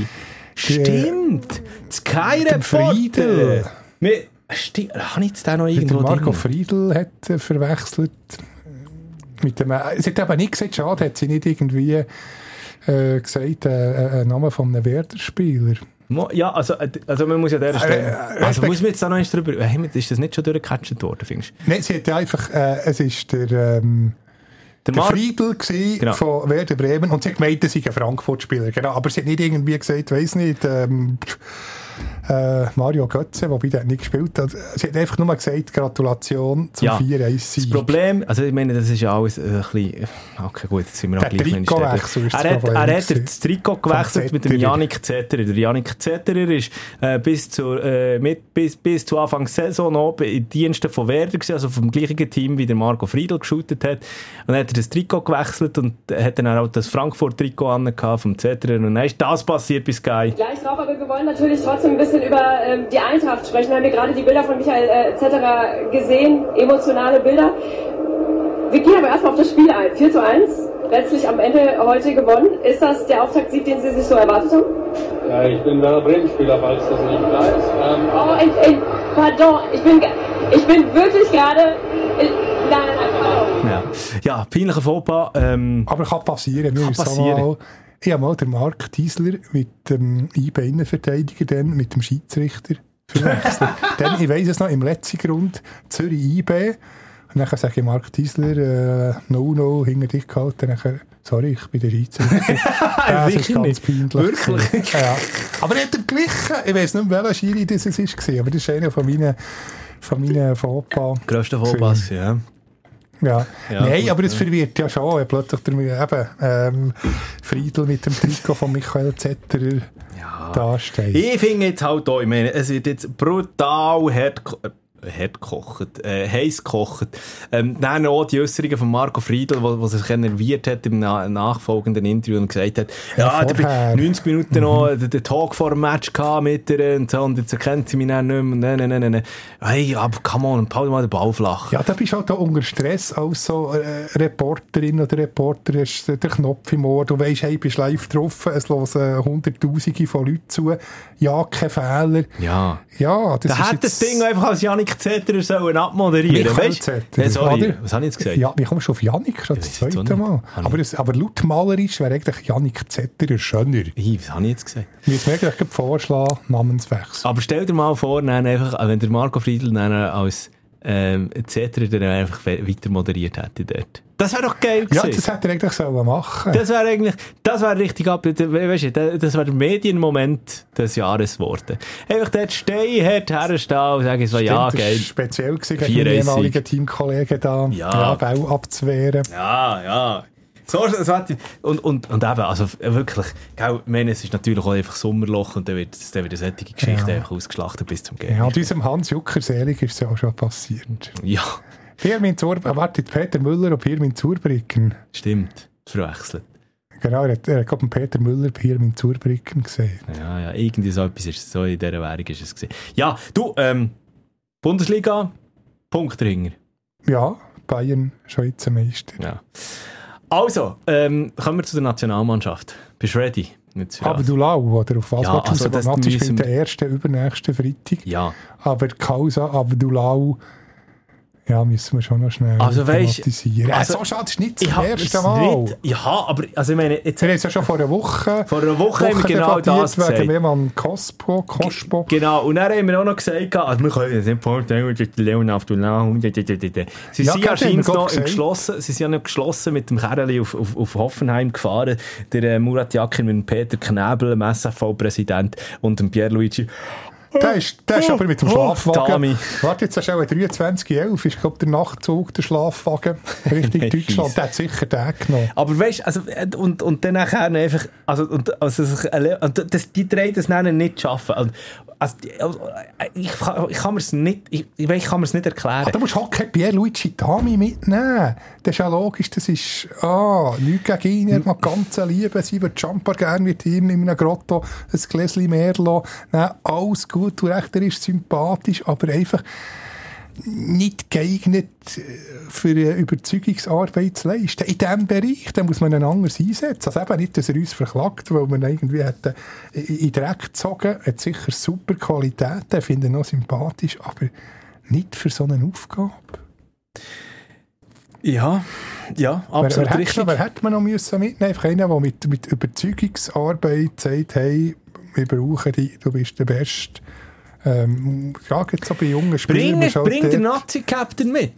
Stimmt. Das Sky-Reporter. Stimmt. Habe ich jetzt den noch irgendwo drin? Marco drin? Friedl hat äh, verwechselt. Mit dem, äh, sie hat aber nicht gesagt, schade, hat sie nicht irgendwie äh, gesagt, äh, einen Namen von einem Werder-Spieler. Ja, also, also man muss ja der Stelle... Äh, äh, also muss man jetzt da noch eins drüber... Ist das nicht schon durchgecatcht worden, findest du? Nein, sie hat ja einfach... Äh, es ist der... Ähm, Der, der Mar- Friedl genau. von Werder Bremen und sie hat gemeint, er sei ein Frankfurt-Spieler. Genau. Aber sie hat nicht irgendwie gesagt, weiss nicht, ähm, äh, Mario Götze, wobei der nicht gespielt hat. Sie hat einfach nur gesagt, Gratulation zum ja. vier eins Sieg. Das Problem, also ich meine, das ist ja alles ein bisschen, okay gut, jetzt sind wir auch gleich in der Stelle. Er hat, er hat das Trikot gewechselt mit dem Yannick Zetterer. Der Yannick Zetterer ist äh, bis, zur, äh, mit, bis, bis zu Anfang der Saison noch in Diensten von Werder gewesen, also vom gleichen Team, wie der Marco Friedl geshootet hat. Und dann hat er das Trikot gewechselt und hat dann auch das Frankfurt-Trikot angehabt vom Zetterer. Und dann ist das passiert bei Sky. Gleich drauf, aber wir wollen natürlich trotzdem ein bisschen über ähm, die Eintracht sprechen. Wir haben hier gerade die Bilder von Michael äh, Zetterer gesehen, emotionale Bilder. Wir gehen aber erstmal auf das Spiel ein. vier zu eins, letztlich am Ende heute gewonnen. Ist das der Auftaktsieg, den Sie sich so erwartet haben? Ja, ich bin Werder Bremen-Spieler, falls das nicht klar ist. Ähm, oh, ich, ich, pardon, ich bin, ich bin wirklich gerade... Nein, nein, nein, pardon. Ja, ja peinlicher Fauxpas. Ähm, aber kann passieren. Kann passieren. Mal, ich habe mal den Marc Diesler mit dem I B-Innenverteidiger, dann mit dem Schiedsrichter verwechselt. Dann, ich weiss es noch, im letzten Grund, Zürich I B. Und dann sage ich Marc Diesler, äh, no, no, hinter dich gehalten. Dann, sorry, ich bin der Schiedsrichter. Das ist ganz peinlich. Wirklich? Ja. Aber er hat er geglichen. Ich weiss nicht, welcher Schiri das war, aber das ist einer von meinen, von meinen Fauxpas. Grösster Fauxpas, ja. Ja. ja, nein, gut, aber es ja. verwirrt ja schon. Plötzlich der eben, ähm, Friedl mit dem Trikot von Michael Zetterer ja. da steht. Ich finde jetzt halt auch, ich meine, es wird jetzt brutal hart, hart gekocht, äh, heiß gekocht. Ähm, dann auch die Äußerungen von Marco Friedl, wo, wo sich nerviert hat im na- nachfolgenden Interview und gesagt hat, ja, ja da neunzig Minuten mhm. noch den, den Talk vor dem Match gehabt mit ihr und so, und jetzt erkennt sie mich dann nicht mehr. Nein, nein, nein, nein. Hey, aber come on, pau mal den Ball flach. Ja, da bist du halt auch unter Stress als so äh, Reporterin oder Reporter, hast den Knopf im Ohr, du weisst, hey, bist live getroffen, es hören Hunderttausende von Leuten zu, ja, kein Fehler. Ja. Ja, das da ist hat das Ding einfach als Yannick Zetterer sollen abmoderieren, weißt du? Ja, sorry, oder? was habe ich jetzt gesagt? Ja, wie kommst du auf Yannick schon das zweite Mal? Aber, das, aber laut malerisch wäre eigentlich Yannick Zetterer schöner. Hey, was habe ich jetzt gesagt? Wir müssen eigentlich vorschlagen, Namenswechsel. Aber stell dir mal vor, dann einfach, wenn der Marco Friedl dann als ähm, Zetterer dann einfach weiter moderiert hätte dort. Das wäre doch geil gewesen. Ja, das hätte er eigentlich sollen machen. Das wäre eigentlich, das wäre richtig ab, weißt du, das wäre der Medienmoment des Jahres geworden. Einfach dort stehen, hart herstehen und sagen so, ja, geil. Das war speziell gewesen, gegen den ehemaligen Teamkollegen da, ja. ja, Bau abzuwehren. Ja, ja. So, das hat, und, und, und eben, also wirklich, gell, ich meine, es ist natürlich auch einfach Sommerloch und dann wird, dann wird eine solche Geschichte ja. einfach ausgeschlachtet bis zum Gehen. Ja, und unserem Hans Jucker selig ist es ja auch schon passiert. Ja. Firmin Zur, warte, Peter Müller und Firmin Zurbrücken. Stimmt, verwechselt. Genau, er hat, er hat gerade Peter Müller Firmin Zurbrücken gesehen. Ja, ja, irgendwie so etwas ist so in dieser Währung ist es gesehen. Ja, du, ähm, Bundesliga, Punktringer. Ja, Bayern, Schweizer Meister. Ja. Also, ähm, kommen wir zu der Nationalmannschaft. Bist du ready? Abdulau, oder auf was ja, willst du also sagen? das Nazi müssen... spielt den ersten, übernächsten Freitag. Ja. Aber Causa Abdulau, ja, müssen wir schon noch schnell also, thematisieren. Also, äh, so schade, das ist nicht das erste Mal. Nicht, ja, aber also ich meine... Jetzt, wir haben es ja schon vor einer Woche... Vor einer Woche, Woche haben wir genau das gesagt. Wegen Wehmann Kospo, Kospo. G- genau, und dann haben wir auch noch gesagt, also wir können jetzt nicht vorstellen, dass Leon Abdulau... Sie ja, sind ja scheinbar noch geschlossen, sie sind ja noch geschlossen mit dem Kerli auf, auf, auf Hoffenheim gefahren. Der äh, Murat Yakin mit Peter Knäbel, dem S F V-Präsident, und dem Pierluigi... Der ist, der ist oh, aber mit dem Schlafwagen. Oh, Warte, jetzt hast du auch dreiundzwanzig elf, ist glaube der Nachtzug, der Schlafwagen, Richtung Deutschland. Der hat sicher den genommen. Aber weißt du, also, und, und dann nachher einfach, also, und, also, und das, die drei das nennen nicht schaffen. Also, also, ich, ich kann mir es nicht, ich, ich kann mir es nicht erklären. Ach, du musst auch kein Pierluigi Tami mitnehmen. Das ist ja logisch, das ist, ah, nichts gegen ihn, er mag ganz Liebe, sie wird Jumper gerne mit ihm in einem Grotto, ein Gläschen Merlot, nein, alles gut, du recht, er ist sympathisch, aber einfach nicht geeignet für eine Überzeugungsarbeit zu leisten. In diesem Bereich, da muss man ihn anders einsetzen. Also eben nicht, dass er uns verklagt, weil man irgendwie hat in den Dreck gezogen, hat sicher super Qualitäten, finde ihn auch sympathisch, aber nicht für so eine Aufgabe. Ja, ja, absolut wer, wer richtig. Hätte, wer hätte man noch müssen mitnehmen? Einfach einer, der mit, mit Überzeugungsarbeit sagt, hey, wir brauchen dich, du bist der Beste. Ähm, ja, jetzt so bei jungen Spielern... Bring, bring den Nazi-Captain mit.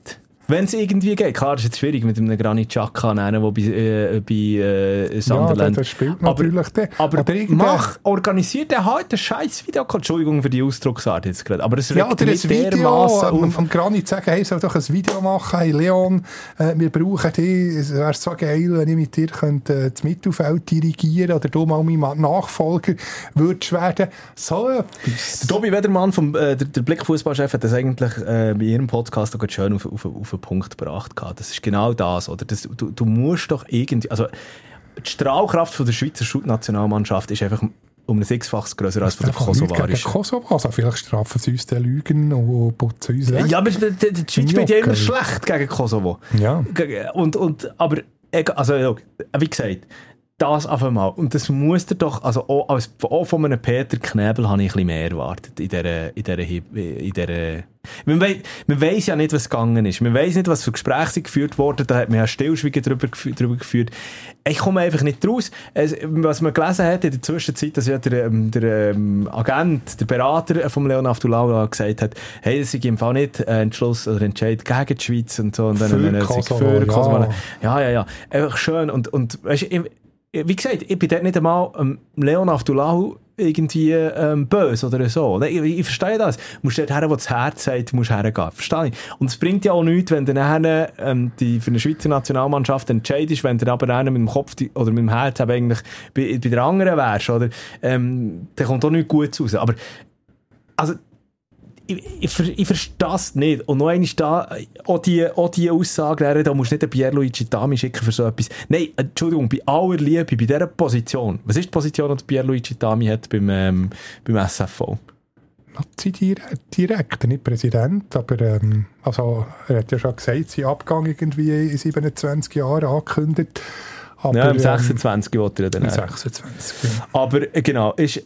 Wenn es irgendwie geht. Klar, das ist jetzt schwierig mit einem Granit Xhaka, der bei, äh, bei äh, Sunderland... Ja, das spielt natürlich den. Aber, aber mach, organisiert er halt einen scheiß Video. Entschuldigung für die Ausdrucksart jetzt gerade. Aber es ja, oder ein Video am, am Granit sagen, hey, soll doch ein Video machen, hey Leon, äh, wir brauchen dich, es wäre so geil, wenn ich mit dir könnte, äh, das Mittelfeld dirigieren oder du mal mein Nachfolger würdest werden. So etwas. Der Tobi Wedermann, vom, äh, der, der Blick-Fußballchef, hat das eigentlich äh, bei ihrem Podcast auch schön auf, auf, auf den Punkt gebracht. Das ist genau das, oder? Das, du, du musst doch irgendwie, also die Strahlkraft von der Schweizer Nationalmannschaft ist einfach um ein Sechsfaches grösser als von der kosovarischen. Kosovo, also vielleicht strafen sie uns den Lügen und putzen uns weg. Ja, aber die, die, die Schweiz spielt ja immer schlecht gegen Kosovo. Ja. Und, und, aber, also, wie gesagt, das auf einmal. Und das muss er doch, also auch, als, auch von einem Peter Knebel habe ich ein bisschen mehr erwartet in dieser, in dieser, in dieser man, weiss, man weiss ja nicht, was gegangen ist. Man weiss nicht, was für Gespräche sind geführt worden. Da hat man ja Stillschweigen drüber, drüber geführt. Ich komme einfach nicht raus. Es, was man gelesen hat in der Zwischenzeit, dass ja der, der ähm, Agent, der Berater von Leon Aftulau gesagt hat, hey, das ist im Fall nicht äh, Entschluss oder Entscheid gegen die Schweiz und so. Und dann, für dann, Kosovo, für ja. Kosovo. Ja, ja, ja. Einfach schön. Und, und weißt, ich, wie gesagt, ich bin dort nicht einmal ähm, Leon Aftulau irgendwie ähm, böse oder so. Ich, ich verstehe das. Du musst dort her, wo das Herz sagt, musst hergehen. Verstehe ich. Und es bringt ja auch nichts, wenn du nachher ähm, die, für eine Schweizer Nationalmannschaft entscheidest, wenn du aber einen mit dem Kopf die, oder mit dem Herz eigentlich bei, bei der anderen wärst, oder? Ähm, dann kommt auch nichts Gutes raus. Aber, also, Ich, ich, ich verstehe das nicht. Und noch einmal da, auch die, auch die Aussage, da musst du nicht den Pierluigi Tami schicken für so etwas. Nein, Entschuldigung, bei aller Liebe, bei dieser Position. Was ist die Position, die Pierluigi Tami hat beim, ähm, beim S F V? Nazi-Direktor, nicht Präsident, aber ähm, also, er hat ja schon gesagt, sein Abgang irgendwie in siebenundzwanzig Jahren angekündigt. Aber, ja, im sechsundzwanzig ähm, wollte er dann. Im sechsundzwanzig, ja. Aber, äh, genau, ist,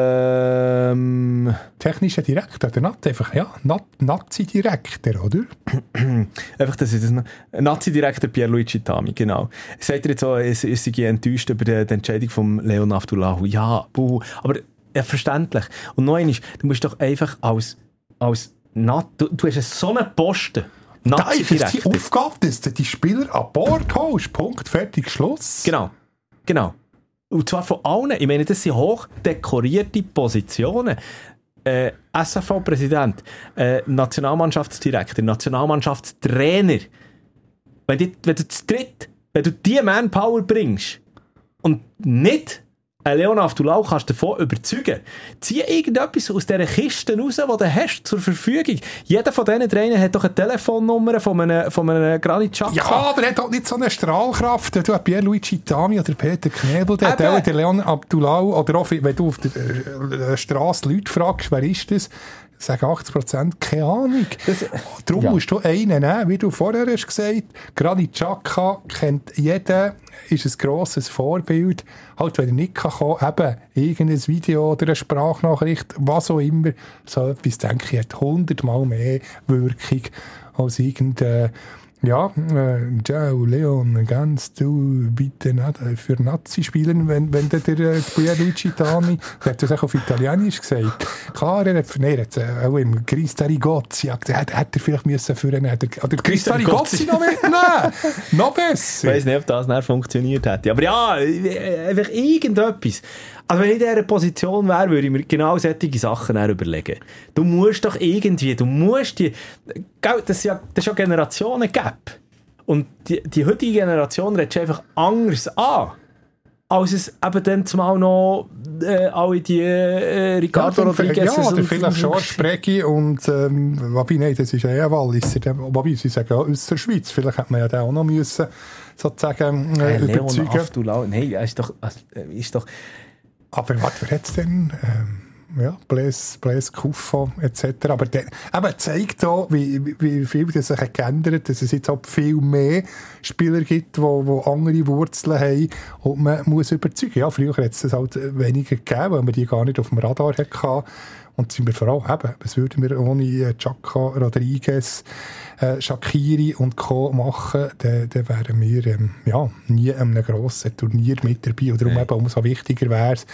ähm... technischer Direktor, der Nazi, einfach, ja, Nazi-Direktor, oder? einfach, das ist das, Nazi-Direktor Pierluigi Tami, genau. Sagt er jetzt auch, es ist sich enttäuscht über die, die Entscheidung von Leon Aftulau. Ja, buh, aber, ja, verständlich. Und noch einmal, du musst doch einfach als, als, Nat, du, du hast so einen Posten, da ist es die Aufgabe, dass du die Spieler an Bord holst. Punkt, fertig, Schluss. Genau, genau. Und zwar von allen. Ich meine, das sind hoch dekorierte Positionen. Äh, S F V-Präsident, äh, Nationalmannschaftsdirektor, Nationalmannschaftstrainer. Wenn, die, wenn du zu dritt, wenn du die Manpower bringst und nicht ein Leon Aftulau kannst du davon überzeugen. Zieh irgendetwas aus dieser Kiste raus, die du hast zur Verfügung. Jeder von diesen Trainern hat doch eine Telefonnummer von einem, von einem Granit Xhaka. Ja, aber er hat auch nicht so eine Strahlkraft. Du hast Pierluigi Tami oder Peter Knebel, der hat auch den Leon Aftulau, oder auch, wenn du auf der Straße Leute fragst, wer ist das? Sagen achtzig Prozent, keine Ahnung. Das, Darum ja. musst du einen nehmen, wie du vorher hast gesagt. Granit Xhaka kennt jeder, ist ein grosses Vorbild. Halt, wenn er nicht kommen kann, eben irgendein Video oder eine Sprachnachricht, was auch immer, so etwas, denke ich, hat hundertmal mehr Wirkung als irgendein ja, äh, ciao Leon, kannst du bitte na- für Nazi spielen, wenn, wenn der, der äh, Pierluigi Tami, der hat das auch auf Italienisch gesagt. Klar, er hat, nein, er hat äh, auch im Christarigozzi, ja, hat, hat er vielleicht müssen für einen, oder Christarigozzi noch mitnehmen. Noch besser. Ich weiss nicht, ob das nicht funktioniert hätte. Aber ja, einfach irgendetwas. Also wenn ich in dieser Position wäre, würde ich mir genau solche Sachen überlegen. Du musst doch irgendwie, du musst die, das ist ja, das ist ja Generationen-Gap. Und die, die heutige Generation redet einfach anders an, als es eben dann zumal noch äh, alle die äh, Ricardo ja, Rodriguez... Ja, oder vielleicht George Preggi und ähm, wobei, nein, das ist ja eher Walliser, wobei, sie sagen ja aus der Schweiz, vielleicht hätte man ja den auch noch müssen, sozusagen äh, hey, überzeugen. Leon Aftulau, nein, er ist doch... Ist doch aber was, wer hat es denn? Ähm, ja, Blaise, Blaise Cuffo et cetera. Aber der aber zeigt auch, wie, wie viel das sich geändert hat, dass es jetzt auch viel mehr Spieler gibt, die andere Wurzeln haben und man muss überzeugen. Ja, früher hat es das halt weniger gegeben, weil man die gar nicht auf dem Radar hatte. Und sind wir vor allem eben, was würden wir ohne Xhaka, Rodriguez, äh, Shaqiri und Co. machen, dann, dann wären wir ähm, ja, nie an einem grossen Turnier mit dabei. Und darum nee. eben umso wichtiger wäre es,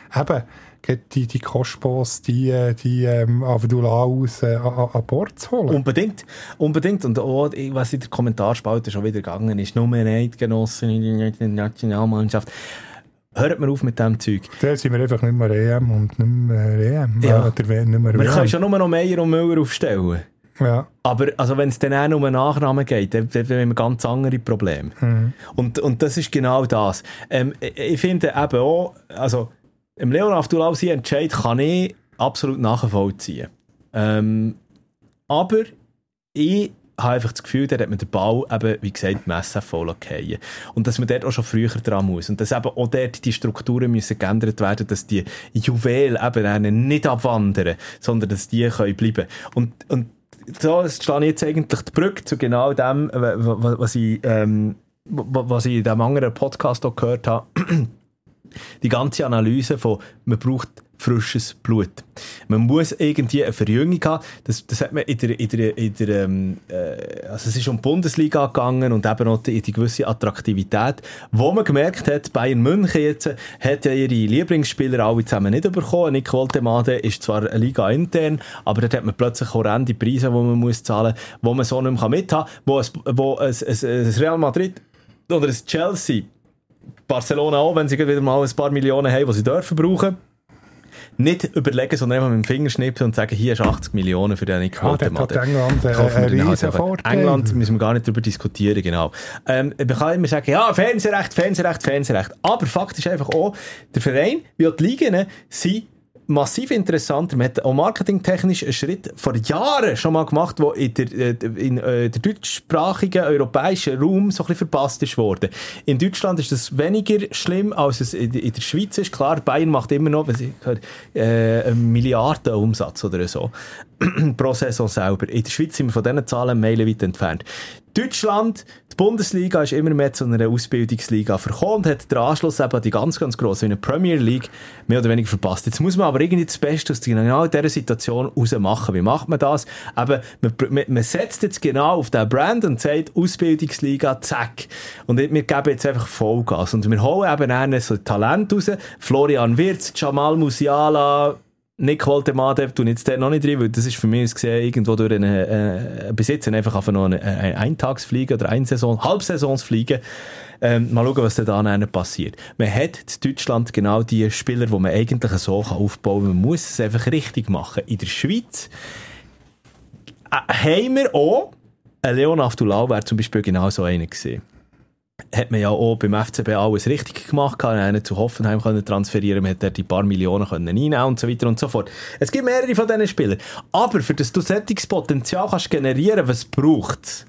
eben, die, die Koschbos, die, die ähm, Abdullaus äh, an, an Bord zu holen. Unbedingt, unbedingt. Und auch, was in der Kommentarspalte schon wieder gegangen ist, Nummer Eidgenossen in der Nationalmannschaft. Hört mal auf mit dem Zeug. Da sind wir einfach nicht mehr E M und nicht mehr E M. Ja. Oder nicht mehr wir W M. können schon nur noch Meier und Müller aufstellen. Ja. Aber also wenn es dann auch um einen Nachnamen geht, dann, dann haben wir ganz andere Probleme. Mhm. Und, und das ist genau das. Ähm, ich finde eben auch, also im Leon Avdullah sein Entscheid kann ich absolut nachvollziehen. Ähm, aber ich habe einfach das Gefühl, der hat mit dem Ball eben, wie gesagt, im S V fallen. Und dass man dort auch schon früher dran muss. Und dass eben auch dort die Strukturen müssen geändert werden, dass die Juwelen eben nicht abwandern, sondern dass die können bleiben. Und, und so stehe jetzt eigentlich die Brücke zu genau dem, was ich, ähm, was ich in diesem anderen Podcast auch gehört habe. Die ganze Analyse von, man braucht frisches Blut. Man muss irgendwie eine Verjüngung haben. Das, das hat man in der, in der, in der ähm, äh, also es ist um die Bundesliga gegangen und eben auch die, die gewisse Attraktivität, wo man gemerkt hat, Bayern München jetzt hat ja ihre Lieblingsspieler alle zusammen nicht bekommen. Nick Woltemade ist zwar eine Liga intern, aber dort hat man plötzlich horrende Preise, die man muss zahlen, wo man so nicht mehr mithaben kann, wo, es, wo ein, ein, ein Real Madrid oder ein Chelsea, Barcelona auch, wenn sie wieder mal ein paar Millionen haben, die sie dürfen brauchen, nicht überlegen, sondern einfach mit dem Finger schnipsen und sagen, hier ist achtzig Millionen für den Nick Woltemade. Ja, England äh, ein riesen Vorteil. England müssen wir gar nicht darüber diskutieren, genau. Ähm, man kann immer sagen, ja, Fernsehrecht, Fernsehrecht, Fernsehrecht. Aber Fakt ist einfach auch, der Verein, wie auch die Ligen, sind massiv interessanter. Man hat auch marketingtechnisch einen Schritt vor Jahren schon mal gemacht, der in der, in, äh, der deutschsprachigen europäischen Raum so ein bisschen verpasst ist worden. In Deutschland ist das weniger schlimm, als es in, in der Schweiz ist. Klar, Bayern macht immer noch äh, einen Milliardenumsatz oder so pro Saison selber. In der Schweiz sind wir von diesen Zahlen meilenweit entfernt. Deutschland, die Bundesliga ist immer mehr zu einer Ausbildungsliga verkommen und hat den Anschluss eben an die ganz, ganz grosse in der Premier League mehr oder weniger verpasst. Jetzt muss man aber irgendwie das Beste aus genau dieser Situation raus machen. Wie macht man das? Eben, man, man setzt jetzt genau auf den Brand und sagt Ausbildungsliga, zack. Und wir geben jetzt einfach Vollgas. Und wir holen eben einen so Talent raus. Florian Wirtz, Jamal Musiala, Nick Woltemade, tu jetzt noch nicht rein, weil das ist für mich gesehen, irgendwo durch einen äh, Besitzer einfach auf noch eine, eine Eintagsfliege oder eine Saison, Halbsaisonsfliege. Ähm, mal schauen, was da dann passiert. Man hat in Deutschland genau die Spieler, die man eigentlich so aufbauen kann. Man muss es einfach richtig machen. In der Schweiz äh, haben wir auch, ein Leon Avdullah wäre zum Beispiel genau so einer gewesen. Hat man ja auch beim F C B alles richtig gemacht, kann einen zu Hoffenheim können transferieren, man hat dort die paar Millionen können einnehmen und so weiter und so fort. Es gibt mehrere von diesen Spielern. Aber für das du solches Potenzial kannst generieren, was braucht es?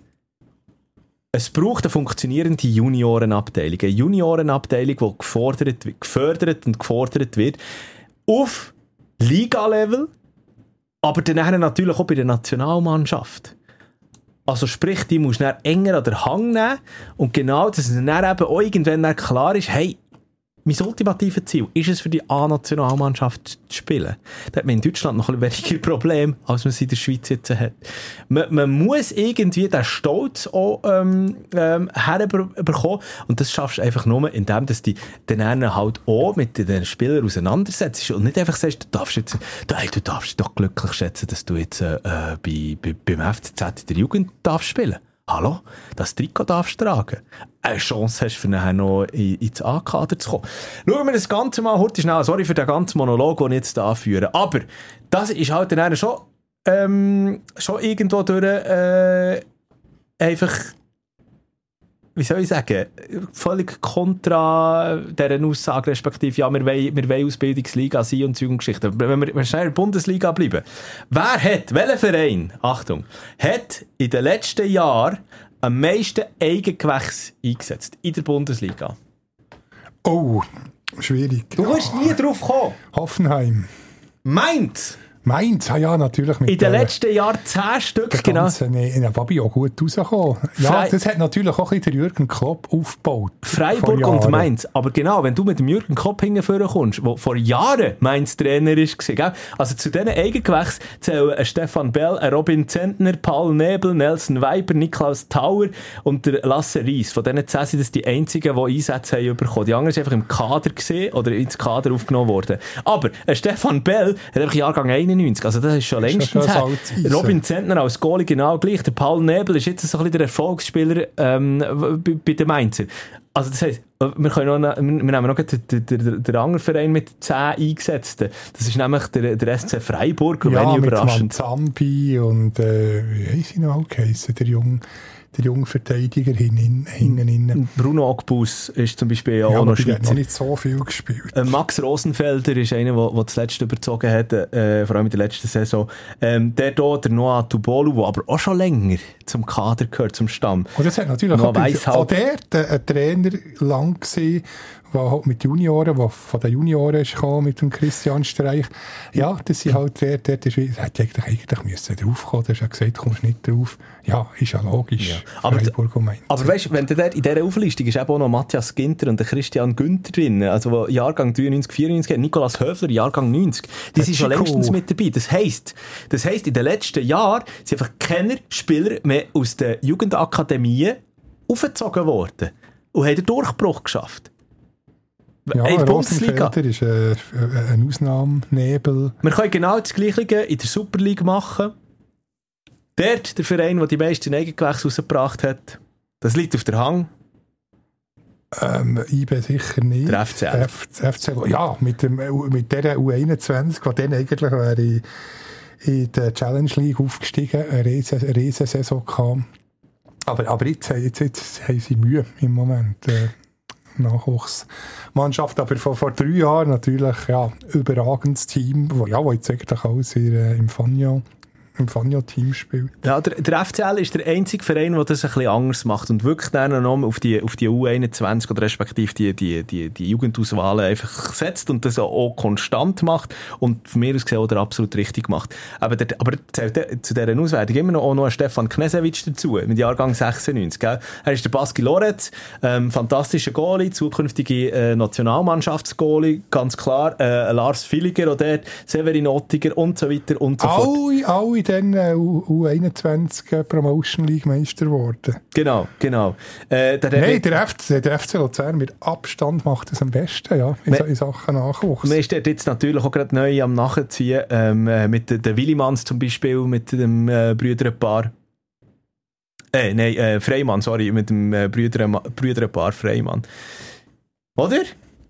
Es braucht eine funktionierende Juniorenabteilung. Eine Juniorenabteilung, die gefordert, gefördert und gefordert wird auf Liga-Level, aber dann natürlich auch bei der Nationalmannschaft. Also sprich, die musst du dann enger an den Hang nehmen und genau, dass es dann eben auch irgendwann dann klar ist, hey, mein ultimatives Ziel ist es für die A-Nationalmannschaft zu spielen. Da hat man in Deutschland noch ein weniger Problem, als man es in der Schweiz jetzt hat. Man, man muss irgendwie den Stolz auch ähm, ähm, herbekommen und das schaffst du einfach nur, indem du dich dann halt auch mit den Spielern auseinandersetzt und nicht einfach sagst, du darfst jetzt, du, hey, du darfst dich doch glücklich schätzen, dass du jetzt äh, bei, bei, beim F C Z in der Jugend darfst spielen. Hallo? Das Trikot darfst du tragen. Eine Chance hast du, für nachher noch ins A-Kader zu kommen. Schauen wir das Ganze mal heute schnell. Sorry für den ganzen Monolog, den ich jetzt da führe. Aber das ist halt dann schon, ähm, schon irgendwo durch äh, einfach, wie soll ich sagen, völlig kontra dieser Aussage, respektive, ja, wir wollen, wir wollen Ausbildungsliga sein und Jugendgeschichte. Wenn wir, wenn wir schnell in der Bundesliga bleiben. Wer hat, welcher Verein, Achtung, hat in den letzten Jahren am meisten Eigengewächse eingesetzt in der Bundesliga? Oh, schwierig. Du wirst nie drauf kommen. Hoffenheim. Meint? Mainz, ja, ja, natürlich. Mit in den letzten Jahren zehn Stück, genau. In der Fabi auch gut rausgekommen. Ja, Fre- das hat natürlich auch ein bisschen der Jürgen Klopp aufgebaut. Freiburg und Mainz. Aber genau, wenn du mit dem Jürgen Klopp hingeführen kommst, der vor Jahren Mainz Trainer war, gell? Also zu diesen Eigengewächsen zählen ein Stefan Bell, ein Robin Zentner, Paul Nebel, Nelson Weiber, Niklaus Tauer und der Lasse Ries. Von diesen zehn sind das die einzigen, die Einsätze haben bekommen. Die anderen sind einfach im Kader gesehen oder ins Kader aufgenommen worden. Aber ein Stefan Bell hat einfach Jahrgang einundneunzig. Also das ist schon längstens her. Robin Zentner als Goalie genau gleich. Der Paul Nebel ist jetzt so ein bisschen der Erfolgsspieler ähm, bei, bei den Mainzer. Also das heisst, wir, können noch, wir nehmen noch den, den, den, den anderen Verein mit zehn Eingesetzten. Das ist nämlich der, der S C Freiburg. Ja, wenig mit überraschend. Zambi und äh, wie heisst sie noch auch geheissen, der junge der junge Verteidiger hinten innen. Bruno Ogbus ist zum Beispiel ja, auch noch Schweizer. Der hat noch nicht so viel gespielt. Äh, Max Rosenfelder ist einer, der das letzte überzogen hat, äh, vor allem in der letzten Saison. Ähm, der hier, der Noah Tubolu, der aber auch schon länger zum Kader gehört, zum Stamm. Und das hat natürlich auch, auch der, der ein Trainer lang gesehen, der halt mit Junioren, der von den Junioren ist gekommen, mit dem Christian Streich. Ja, das sind halt der, der, der, der hätte eigentlich, eigentlich müssen draufkommen. Der hat ja gesagt, du kommst nicht drauf. Ja, ist ja logisch. Ja. Aber, aber weißt du, wenn du in dieser Auflistung ist eben auch noch Matthias Ginter und der Christian Günther drin, also Jahrgang dreiundneunzig, vierundneunzig, Nikolaus Höfler, Jahrgang neunzig. Die sind schon längstens cool. mit dabei. Das heisst, das heisst, in den letzten Jahren sind einfach keine Spieler mehr aus den Jugendakademien aufgezogen worden und haben den Durchbruch geschafft. Ja, in der Bundesliga ist äh, ein Ausnahmenebel. Wir können genau das Gleiche in der Super League machen. Dort, der Verein, der die meisten Eigengewächse rausgebracht hat, das liegt auf der Hang. Ähm, I B sicher nicht. Der F C L. F- F C L. Ja, mit, dem, mit dieser U einundzwanzig, die dann eigentlich wäre in, in der Challenge League aufgestiegen, eine Riesensaison kam. Aber, aber jetzt, jetzt, jetzt haben sie Mühe im Moment. Äh, Nachwuchsmannschaft, aber vor, vor drei Jahren natürlich ja, überragendes Team, wo, ja, wo jetzt eigentlich auch sehr, äh, im Fagno im Fagno-Team spielt. Ja, der, der F C L ist der einzige Verein, der das ein bisschen anders macht und wirklich dann noch auf die, auf die U einundzwanzig oder respektive die, die, die, die Jugendauswahlen einfach setzt und das auch konstant macht und von mir aus gesehen auch absolut richtig macht. Aber, der, aber zählt zu dieser Auswertung immer noch, auch noch Stefan Knesewitsch dazu, mit Jahrgang sechsundneunzig. Gell? Er ist der Baski Loretz, ähm, fantastischer Goalie, zukünftige äh, Nationalmannschaftsgoalie, ganz klar, äh, Lars Villiger auch dort, Severin Ottiger und so weiter und so fort. Alle, alle dann äh, U einundzwanzig Promotion League Meister geworden. Genau, genau. Äh, der, Nein, der, F C, der F C Luzern mit Abstand macht es am besten, ja, in, in Sachen Nachwuchs. Man ist dort jetzt natürlich auch gerade neu am Nachziehen, ähm, mit den, den Willimanns zum Beispiel, mit dem äh, Brüderpaar. Äh, nein, äh, Freimann, sorry, mit dem äh, Brüder, Brüderpaar Freimann. Oder?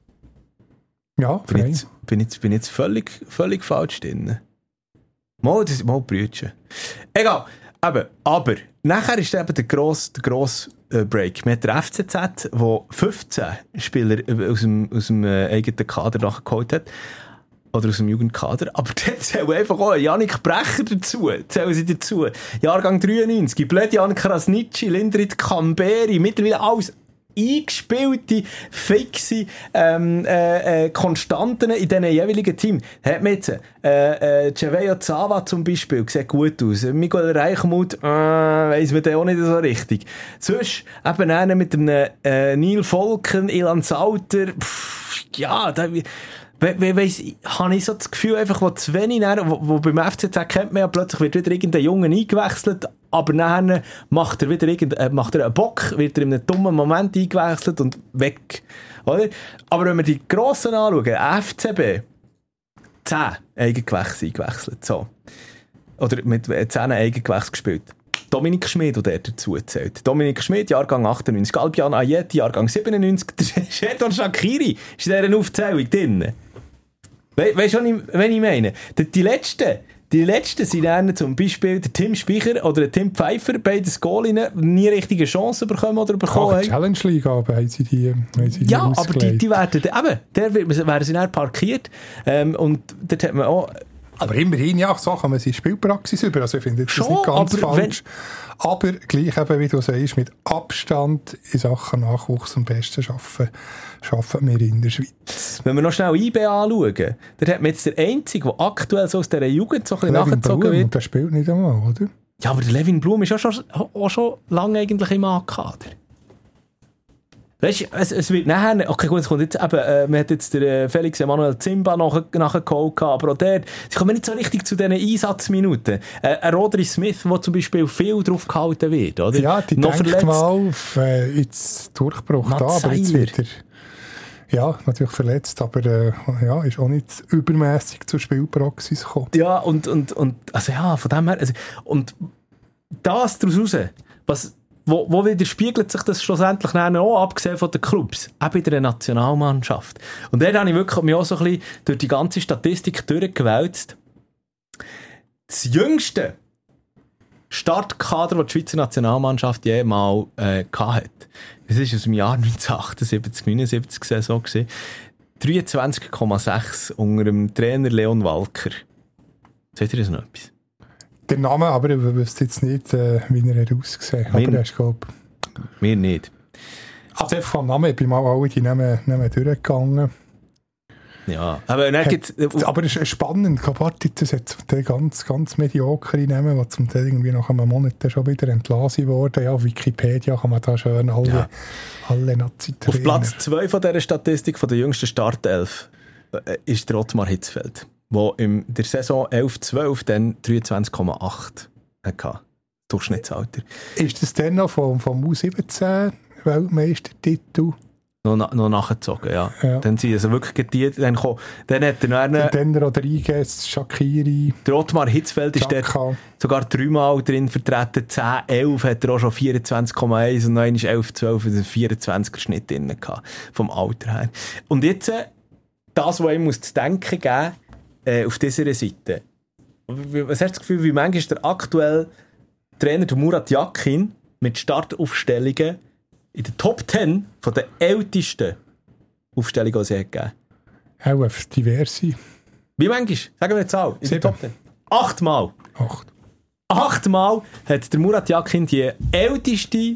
Ja, bin jetzt, bin jetzt, bin jetzt völlig, völlig falsch drin. Mal, das mal Brütchen. Egal. Eben, aber nachher ist eben der grosse, der grosse äh, Break. Man hat der F C Z, der fünfzehn Spieler aus dem, aus dem äh, eigenen Kader nachgeholt hat. Oder aus dem Jugendkader. Aber dort zählen einfach auch Yannick Brecher dazu. Zählen sie dazu. Jahrgang dreiundneunzig. Blödjan Krasnitschi, Lindrit Kamberi. Mittlerweile alles eingespielte, fixe ähm, äh, äh, Konstanten in diesen jeweiligen Teams. Hat man jetzt äh, äh, Ceveyo Zava zum Beispiel, sieht gut aus. Miguel Reichmuth, äh, weiss man den auch nicht so richtig. Sonst eben einer mit dem äh, Neil Volken, Ilan Sauter, pff, ja, da... We, weiss, habe ich so das Gefühl, einfach, wo zu wenig, wo, wo beim F C Z kennt man ja, plötzlich wird wieder irgendein Junge eingewechselt, aber dann macht er wieder irgend, äh, macht er einen Bock, wird er in einem dummen Moment eingewechselt und weg. Oder? Aber wenn wir die Grossen anschauen, F C B, zehn Eigengewächse eingewechselt, so. Oder mit zehn Eigengewächse gespielt. Dominik Schmid, der dazu zählt. Dominik Schmid, Jahrgang achtundneunzig. Albion Ayet, Jahrgang siebenundneunzig. Der Sherdon Shaqiri ist in dieser Aufzählung drin. We- weißt du, was ich meine? Die, die letzten, die letzten sind dann zum Beispiel der Tim Speicher oder der Tim Pfeiffer, beides Goalinnen, nie richtige Chance bekommen oder bekommen haben. Challenge League aber haben sie die, haben sie die ja, aber die, die werden, eben, der werden sie dann parkiert. Ähm, und dort hat man auch Aber immerhin, ja, so kann man seine Spielpraxis über. Also ich finde das Schon, nicht ganz aber falsch. Aber gleich eben, wie du sagst, mit Abstand in Sachen Nachwuchs am besten schaffen, schaffen wir in der Schweiz. Wenn wir noch schnell I B anschauen, dann hat man jetzt der Einzige, der aktuell so aus dieser Jugend so ein bisschen nachgezogen wird. Der spielt nicht einmal, oder? Ja, aber der Levin Blum ist ja schon, auch schon lange eigentlich im A-Kader. Weißt du, es, es wird nachher, okay gut, es kommt jetzt eben, äh, man hat jetzt den äh, Felix Emanuel Zimba nach, nachgeholt, aber auch der, sie kommen nicht so richtig zu diesen Einsatzminuten. Äh, ein Rodri Smith, wo zum Beispiel viel drauf gehalten wird, oder? Ja, die noch denkt verletzt. mal auf äh, jetzt Durchbruch da, aber jetzt wieder, ja, natürlich verletzt, aber äh, ja, ist auch nicht übermässig zur Spielpraxis gekommen. Ja, und, und, und, also ja, von dem her, also, und das daraus raus, was, Wo, wo widerspiegelt sich das schlussendlich auch, abgesehen von den Clubs, auch bei der Nationalmannschaft. Und dort habe ich wirklich mich auch so ein bisschen durch die ganze Statistik durchgewälzt. Das jüngste Startkader, das die Schweizer Nationalmannschaft jemals äh, hatte, das war aus dem Jahr neunzehnhundertachtundsiebzig neunundsiebzig Saison gewesen. dreiundzwanzig Komma sechs unter dem Trainer Leon Walker. Seht ihr das noch etwas? Der Name, aber ich wüsste jetzt nicht, äh, wie er ausgesehen hat. Aber er ist, glaube ich... Mir nicht. Also einfach vom Namen, ich bin mal alle die Namen, Namen durchgegangen. Ja, aber dann gibt's... Hat, aber es ist spannend, das hat zum Teil ganz, ganz mediokre Namen, die zum Teil irgendwie nach einem Monat schon wieder entlassen wurden. Ja, auf Wikipedia kann man da schön alle, ja. alle Nazi-Trainer. Auf Platz zwei von dieser Statistik, von der jüngsten Startelf, äh, ist der Ottmar Hitzfeld, der in der Saison elf zwölf dann dreiundzwanzig Komma acht hatte. Durchschnittsalter. Ist das dann noch vom, vom U siebzehn Weltmeistertitel? Noch, noch nachgezogen, ja. ja. Dann sind also wirklich die, dann, kam, dann hat er eine, dann Rodriguez, Shaqiri. Der Ottmar Hitzfeld ist dort sogar dreimal drin vertreten. zehn elf hat er auch schon vierundzwanzig Komma eins und dann ist elf zwölf einen vierundzwanziger Schnitt drin gehabt, vom Alter her. Und jetzt, das, was ihm zu denken geben, äh, auf dieser Seite. Was hast du das Gefühl, wie manchmal ist der aktuelle Trainer, der Murat Yakin, mit Startaufstellungen in der Top zehn von den ältesten Aufstellungen, die es gegeben hat? Auch auf diverse. Wie manchmal? Sagen wir eine Zahl. In der Top zehn. Achtmal. Acht. Achtmal hat der Murat Yakin die älteste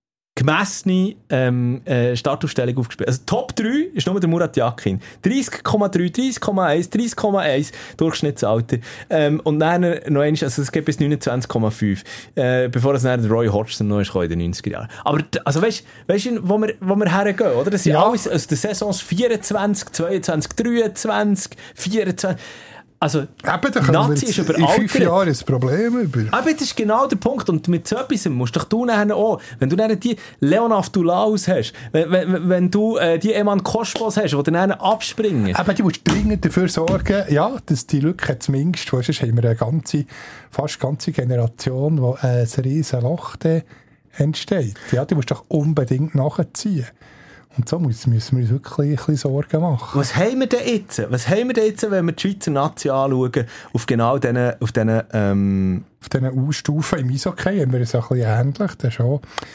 gemessene ähm, äh, Startaufstellung aufgespielt. Also Top drei ist nur der Murat Yakin. dreißig Komma drei, dreißig Komma eins, dreißig Komma eins Durchschnittsalter. Ähm, und dann noch einmal, also es geht bis neunundzwanzig Komma fünf. Äh, bevor es dann der Roy Hodgson noch ist, in den neunziger Jahren. Aber also weißt du, wo wir, wo wir hergehen, oder? Das sind ja alles aus den Saisons vierundzwanzig, zweiundzwanzig, dreiundzwanzig, vierundzwanzig. Also, eben, Nazi ist überaltert. In fünf Jahren ist das Problem über. Aber das ist genau der Punkt. Und mit so etwas musst doch du nachher auch, wenn du dann die Leon Avdulaus hast, wenn, wenn, wenn du äh, die Eman Koschbos hast, die dann abspringen. Aber du musst dringend dafür sorgen, ja, dass die Lücke zumindest, weißt, sonst haben wir eine ganze, fast ganze Generation, wo ein riesen Loch entsteht. Ja, die musst du doch unbedingt nachziehen. Und so müssen wir uns wirklich ein bisschen Sorgen machen. Was haben wir denn jetzt? Was haben wir denn jetzt, wenn wir die Schweizer Nazi anschauen, auf genau diesen, auf diesen, ähm... auf diesen U-Stufen im Eishockey haben wir es ein bisschen ähnlich. Das ist schon,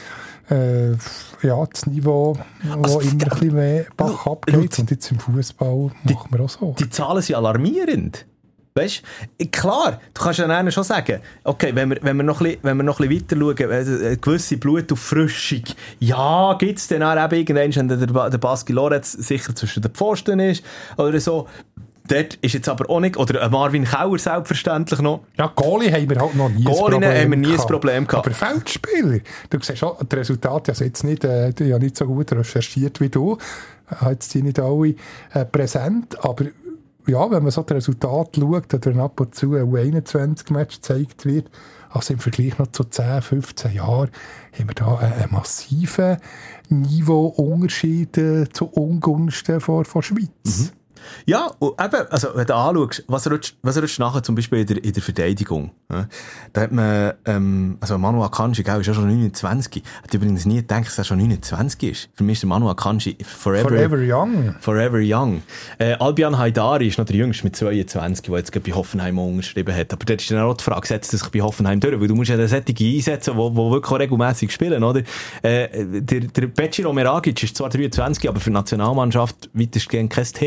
äh, ja, das Niveau, also, wo immer ein bisschen mehr Bach abgeht. Und jetzt im Fußball machen wir auch so. Die Zahlen sind alarmierend. Weißt du, klar, du kannst ja dann schon sagen, okay, wenn wir, wenn wir noch ein bisschen, wenn wir noch ein bisschen weiter schauen, eine gewisse Blutauffrischung, ja, gibt es dann auch eben irgendwann, wenn der, der Baski Lorenz sicher zwischen den Pfosten ist, oder so. Dort ist jetzt aber auch nicht, oder Marvin Kauer selbstverständlich noch. Ja, Goalie haben wir halt noch nie Goalie ein Problem haben wir nie gehabt. ein Problem gehabt. Aber Feldspieler, du siehst schon, das Resultat ist jetzt nicht, äh, ja, nicht so gut recherchiert wie du, hat sie nicht alle äh, präsent, aber ja, wenn man so das Resultat schaut, oder ab und zu ein U einundzwanzig-Match gezeigt wird, also im Vergleich noch zu zehn, fünfzehn Jahren, haben wir da einen massiven Niveauunterschied äh, zu Ungunsten von der Schweiz. Mhm. Ja, und eben, also, wenn du anschaust, was rutscht, was rutscht nachher zum Beispiel in der, in der Verteidigung? Ja? Da hat man, ähm, also Manu Akanji, gell, ist ja schon neunundzwanzig. Hat übrigens nie gedacht, dass er schon neunundzwanzig ist. Für mich ist der Manu Akanji forever, forever young. Forever young. Äh, Albion Haidari ist noch der Jüngste mit zweiundzwanzig, der jetzt bei Hoffenheim unterschrieben hat. Aber dort ist dann auch die Frage, setzt er sich bei Hoffenheim durch? Weil du musst ja den Sättige einsetzen, die wirklich auch regelmässig spielen, oder? Äh, der, der Beciro Meragic ist zwar dreiundzwanzig, aber für die Nationalmannschaft weitestgehend kein Thema mehr.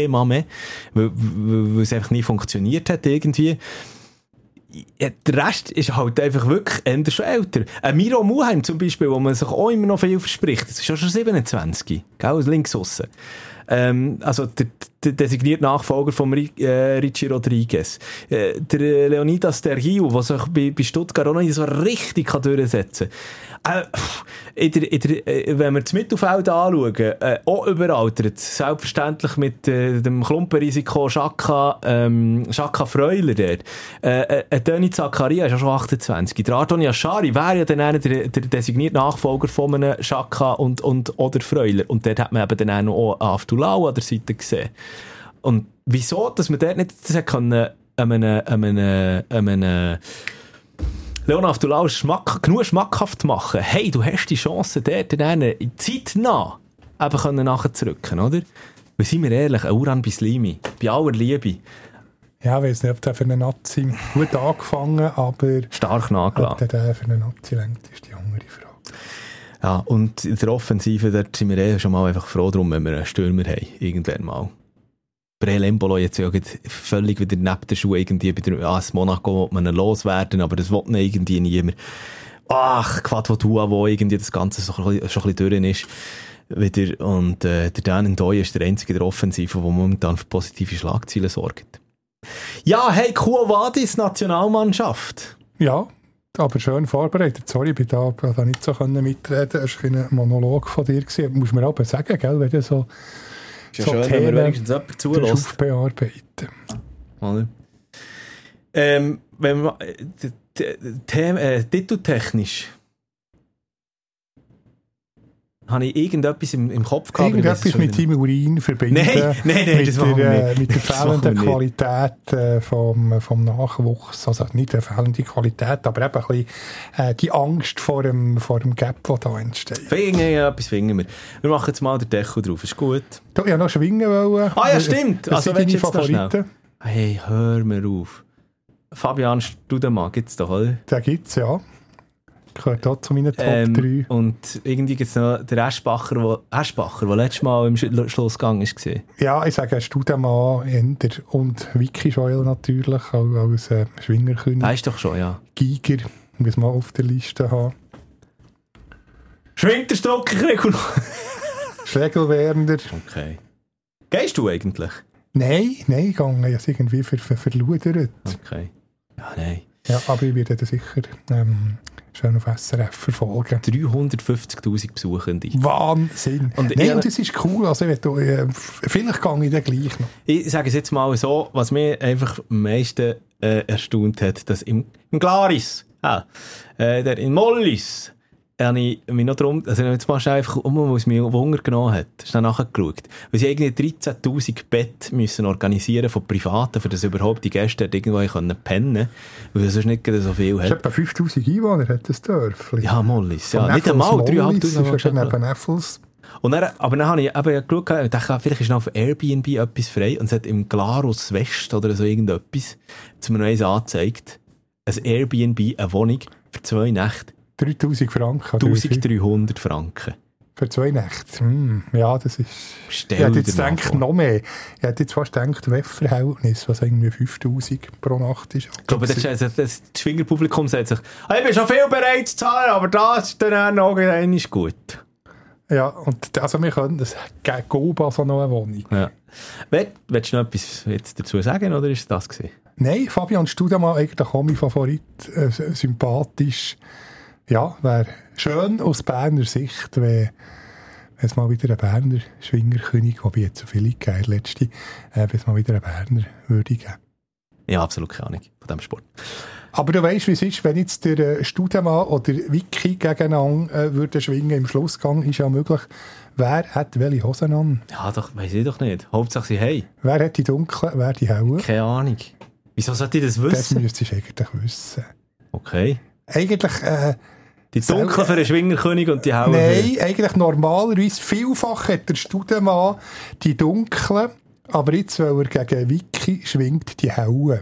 weil, weil, weil es einfach nie funktioniert hat irgendwie. Ja, der Rest ist halt einfach wirklich eher schon älter. Ein Miro Muheim zum Beispiel, wo man sich auch immer noch viel verspricht, das ist ja schon siebenundzwanzig, gell, links aussen. Ähm, also der, der designierte Nachfolger von äh, Richie Rodriguez. Äh, der Leonidas Tergil, der sich bei, bei Stuttgart auch noch nicht so richtig kann durchsetzen kann. Äh, in der, in der, äh, wenn wir das Mittelfeld anschauen, äh, auch überaltert, selbstverständlich mit äh, dem Klumpenrisiko Xhaka, ähm, Xhaka Freuler dort. Äh, äh, Deni Zakaria ist ja schon achtundzwanzig. Der Ardoni Ashari wäre ja dann einer der, der designierte Nachfolger von einem Xhaka und, und, oder Freuler. Und dort hat man eben dann auch Aftulau an der Seite gesehen. Und wieso, dass man dort nicht das können, einem, einem, einem Leon Aftulau Schmack, genug schmackhaft machen? Hey, du hast die Chance, dort dann zeitnah eben können nachzurücken, oder? Weil, seien wir ehrlich, ein Uran Bislimi, bei aller Liebe. Ja, ich weiss nicht, ob der für einen Nazi gut angefangen, aber stark nachgelassen. Ob der für einen Nazi lenkt, ist die andere Frage. Ja, und in der Offensive, dort sind wir eh schon mal einfach froh drum, wenn wir einen Stürmer haben, irgendwann mal. Breel Embolo jetzt ja völlig wieder neben der Schuhe irgendwie bei der A S Monaco will man ihn loswerden, aber das will ihn irgendwie niemand. Ach, Quadvotua, wo irgendwie das Ganze so schon ein bisschen durch ist. Wieder. Und äh, der Dan Ndoye ist der einzige der Offensive, der momentan für positive Schlagzeilen sorgt. Ja, hey, Quo Vadis Nationalmannschaft. Ja, aber schön vorbereitet. Sorry, ich bin da, da nicht so mitreden. Es war ein Monolog von dir gewesen. Muss man aber sagen, gell, wenn du so ist ja so schön, Themen, wenn man wenigstens jemanden zulässt. Aufbearbeiten. Oder? Ähm, wenn man äh, titeltechnisch habe ich irgendetwas im, im Kopf gehabt? Irgendetwas mit seinem Urin verbinden. Nein, nein, nein, mit das der, der, äh, mit der fehlenden Qualität äh, vom, vom Nachwuchs. Also nicht eine fehlende Qualität, aber eben ein bisschen äh, die Angst vor dem, vor dem Gap, der da entsteht. Finden, ja, etwas finden wir. Wir machen jetzt mal den Deckel drauf, ist gut. Du, ich wollte noch schwingen wollen. Ah ja, stimmt. Das also, sind deine Favoriten. Hey, hör mir auf. Fabian Studemann gibt's doch, oder? Den gibt's, ja. Gehört auch zu meinen Top ähm, drei. Und irgendwie gibt es noch den Eschbacher, der Eschbacher, der letztes Mal im Schlussgang war. Ja, ich sage Studemann, Ender und Vicky Scheul natürlich, als äh, Schwingerkönig. Das ist doch schon, ja. Giger, muss man auf der Liste haben. Schwingt der Stock, ich kriege noch. Schlegelwerner. Okay. Gehst du eigentlich? Nein, nein, ich gehe jetzt irgendwie ver, ver, verludert. Okay. Ja, nein. Ja, aber ich werde das sicher ähm, schön auf S R F verfolgen. dreihundertfünfzigtausend Besuchende. Wahnsinn. Und nein, und das ist cool. Also, ich will, äh, vielleicht gehe ich dann gleich noch. Ich sage es jetzt mal so, was mich einfach am meisten äh, erstaunt hat, dass im, im Glaris, ah, äh, der in Mollis, habe ich mich noch drum, also jetzt mal schnell einfach um, weil es mich Hunger genommen hat, ist dann nachgeschaut. Weil sie irgendwie dreizehntausend Bett müssen organisieren von Privaten, für das überhaupt die Gäste irgendwo können pennen, weil es sonst nicht so viel hat. Etwa fünftausend Einwohner hat das Dörfli. Ja, Mollis, ja. Nicht einmal, dreitausendfünfhundert. ist ja neben Neffels. Und dann, aber dann habe ich eben geschaut, ich dachte, vielleicht ist noch auf Airbnb etwas frei und es hat im Glarus West oder so irgendetwas, zu mir noch eins angezeigt, ein Airbnb, eine Wohnung für zwei Nächte. dreitausend Franken. eintausenddreihundert Franken. Für zwei Nächte. Hm, ja, das ist... Stell ich hätte jetzt gedacht, noch mehr. Ich hätte jetzt fast gedacht, Wettverhältnis, was irgendwie fünftausend pro Nacht ist. Ich glaube, das, das, das Schwingerpublikum sagt sich, ich bin schon viel bereit zu zahlen, aber das ist dann auch noch ist gut. Ja, und also wir können das Gob also noch eine Wohnung. Ja. Willst du noch etwas jetzt dazu sagen, oder ist das gewesen? Nein, Fabian Studemann, eigentlich auch mein Favorit, äh, sympathisch. Ja, wäre schön aus Berner Sicht, wenn es mal wieder ein Berner Schwingerkönig, wobei jetzt so viele geil letzte, äh, wenn es mal wieder ein Berner würde geben. Ja, absolut keine Ahnung von diesem Sport. Aber du weißt, wie es ist, wenn jetzt der äh, Studemann oder Vicky gegeneinander äh, würde schwingen im Schlussgang, ist ja möglich. Wer hat welche Hosen an? Ja, doch, weiss ich doch nicht. Hauptsache sie haben. Wer hat die dunklen, wer die hellen? Keine Ahnung. Wieso sollte ich das wissen? Das müsstest du eigentlich wissen. Okay. Eigentlich, äh, die dunklen für den Schwingerkönig und die hellen. Nein, eigentlich normalerweise. Vielfach hat der Studemann die dunklen, aber jetzt, weil er gegen Vicky schwingt, die hellen.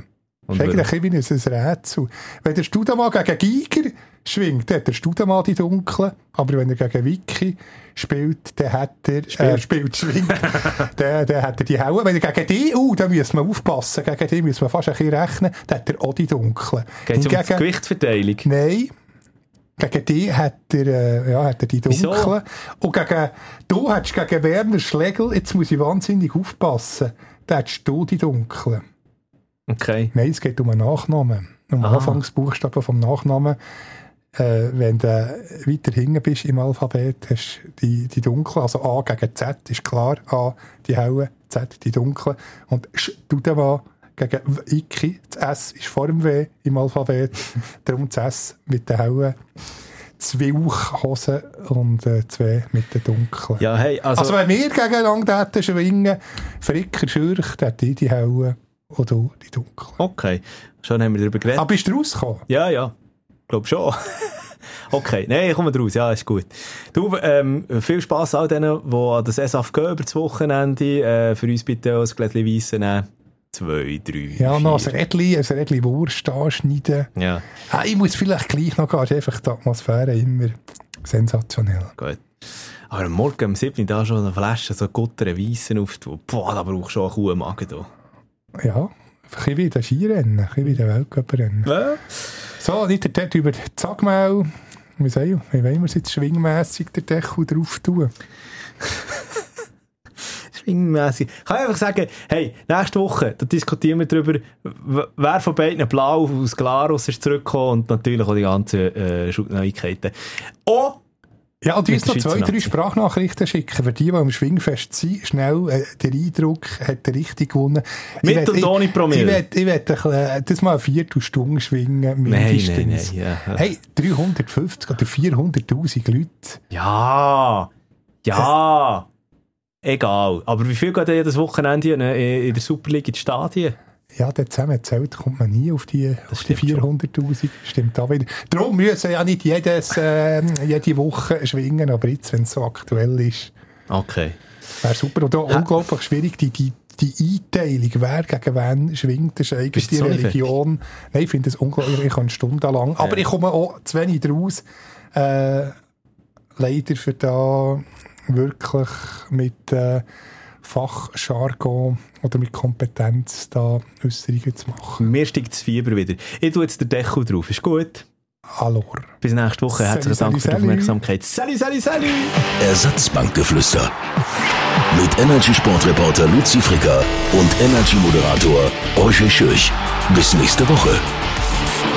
Das ist eigentlich ein bisschen wie ein Rätsel. Wenn der Studemann gegen Giger schwingt, dann hat der Studemann die dunklen. Aber wenn er gegen Vicky spielt, dann hat er, spielt, äh, spielt schwingt, dann, dann hat er die hellen. Wenn er gegen die, uh, dann müssen wir aufpassen. Gegen die müssen wir fast ein bisschen rechnen, dann hat er auch die dunklen. Geht es um die Gewichtverteilung? Nein. Gegen die hat er, äh, ja, hat er die dunklen. Wieso? Und gegen, du hättest gegen Werner Schlegel, jetzt muss ich wahnsinnig aufpassen, dann hättest du die dunklen. Okay. Nein, es geht um einen Nachnamen. Um den Anfangsbuchstaben vom Nachnamen. Äh, wenn du weiter hinten bist im Alphabet, hast du die, die dunklen. Also A gegen Z ist klar. A die hellen, Z die dunklen. Und Studemann gegen Iki. Das S ist vor dem W im Alphabet. Darum das S mit den hellen. Zwilchhosen und äh, zwei mit den dunklen. Ja, hey, also, also wenn wir gegeneinander hätten schwingen, Fricker Schürch, dann hätte ich die hellen. Oder die dunklen. Okay, schon haben wir darüber geredet. Aber bist du rausgekommen? Ja, ja. Ich glaube schon. Okay, nein, ich komme raus. Ja, ist gut. Du, ähm, viel Spass all denen, die an das S A F gehen über das Wochenende. Äh, für uns bitte auch ein Gläschen Weisse nehmen. Zwei, drei, Ja, vier. noch ein Rädchen, ein Rädchen Wurst anschneiden. Ja. Ah, ich muss vielleicht gleich noch gehen. Es ist einfach die Atmosphäre immer sensationell. Gut. Aber am Morgen um sieben Uhr da schon eine Flasche so Gutter Weissen auftun. Boah, da brauchst du schon einen Kuhmagen da. Ja, ein bisschen wie der Skirennen, ein bisschen wie der Weltcuprennen. Ja. So, nicht der Deckel über die Zagmaul. Wie sagen wir, wie wollen wir es jetzt schwingmässig den Deckel drauf tun? Schwingmässig. Ich kann einfach sagen, hey, nächste Woche, da diskutieren wir darüber, wer von beiden blau aus Glarus ist zurückgekommen und natürlich auch die ganzen äh, Neuigkeiten. Oh! Ja, und uns noch zwei, drei Sprachnachrichten schicken. Für die, die am Schwingfest sind, schnell, äh, der Eindruck hat der richtig gewonnen. Mit will, und ohne Promille. Ich werde äh, das mal eine Viertelstunde schwingen, mindestens. Nein, nein, nein, ja. Hey, dreihundertfünfzig oder vierhunderttausend Leute. Ja, ja, egal. Aber wie viel geht denn jedes Wochenende in der Super League ins Stadion? Ja, dort zusammengezählt kommt man nie auf die, auf die vierhunderttausend. Stimmt auch wieder. Darum müssen ja nicht jedes, äh, jede Woche schwingen, aber jetzt, wenn es so aktuell ist, okay. Wäre super. Und auch unglaublich schwierig, die, die, die Einteilung, wer gegen wen schwingt, das ist eigentlich die Religion. Nein, ich finde das unglaublich, ich kann stundenlang. Ja. Aber ich komme auch zu wenig draus, äh, leider für da wirklich mit äh, Fachjargon oder mit Kompetenz da Äusserungen zu machen. Mir steigt das Fieber wieder. Ich tue jetzt den Deckel drauf. Ist gut? Hallo. Bis nächste Woche. Herzlichen Dank für die Aufmerksamkeit. Salut, salut, salut! Ersatzbankgeflüster. Mit Energy-Sportreporter Luzi Fricker und Energy-Moderator Roger Schürch. Bis nächste Woche.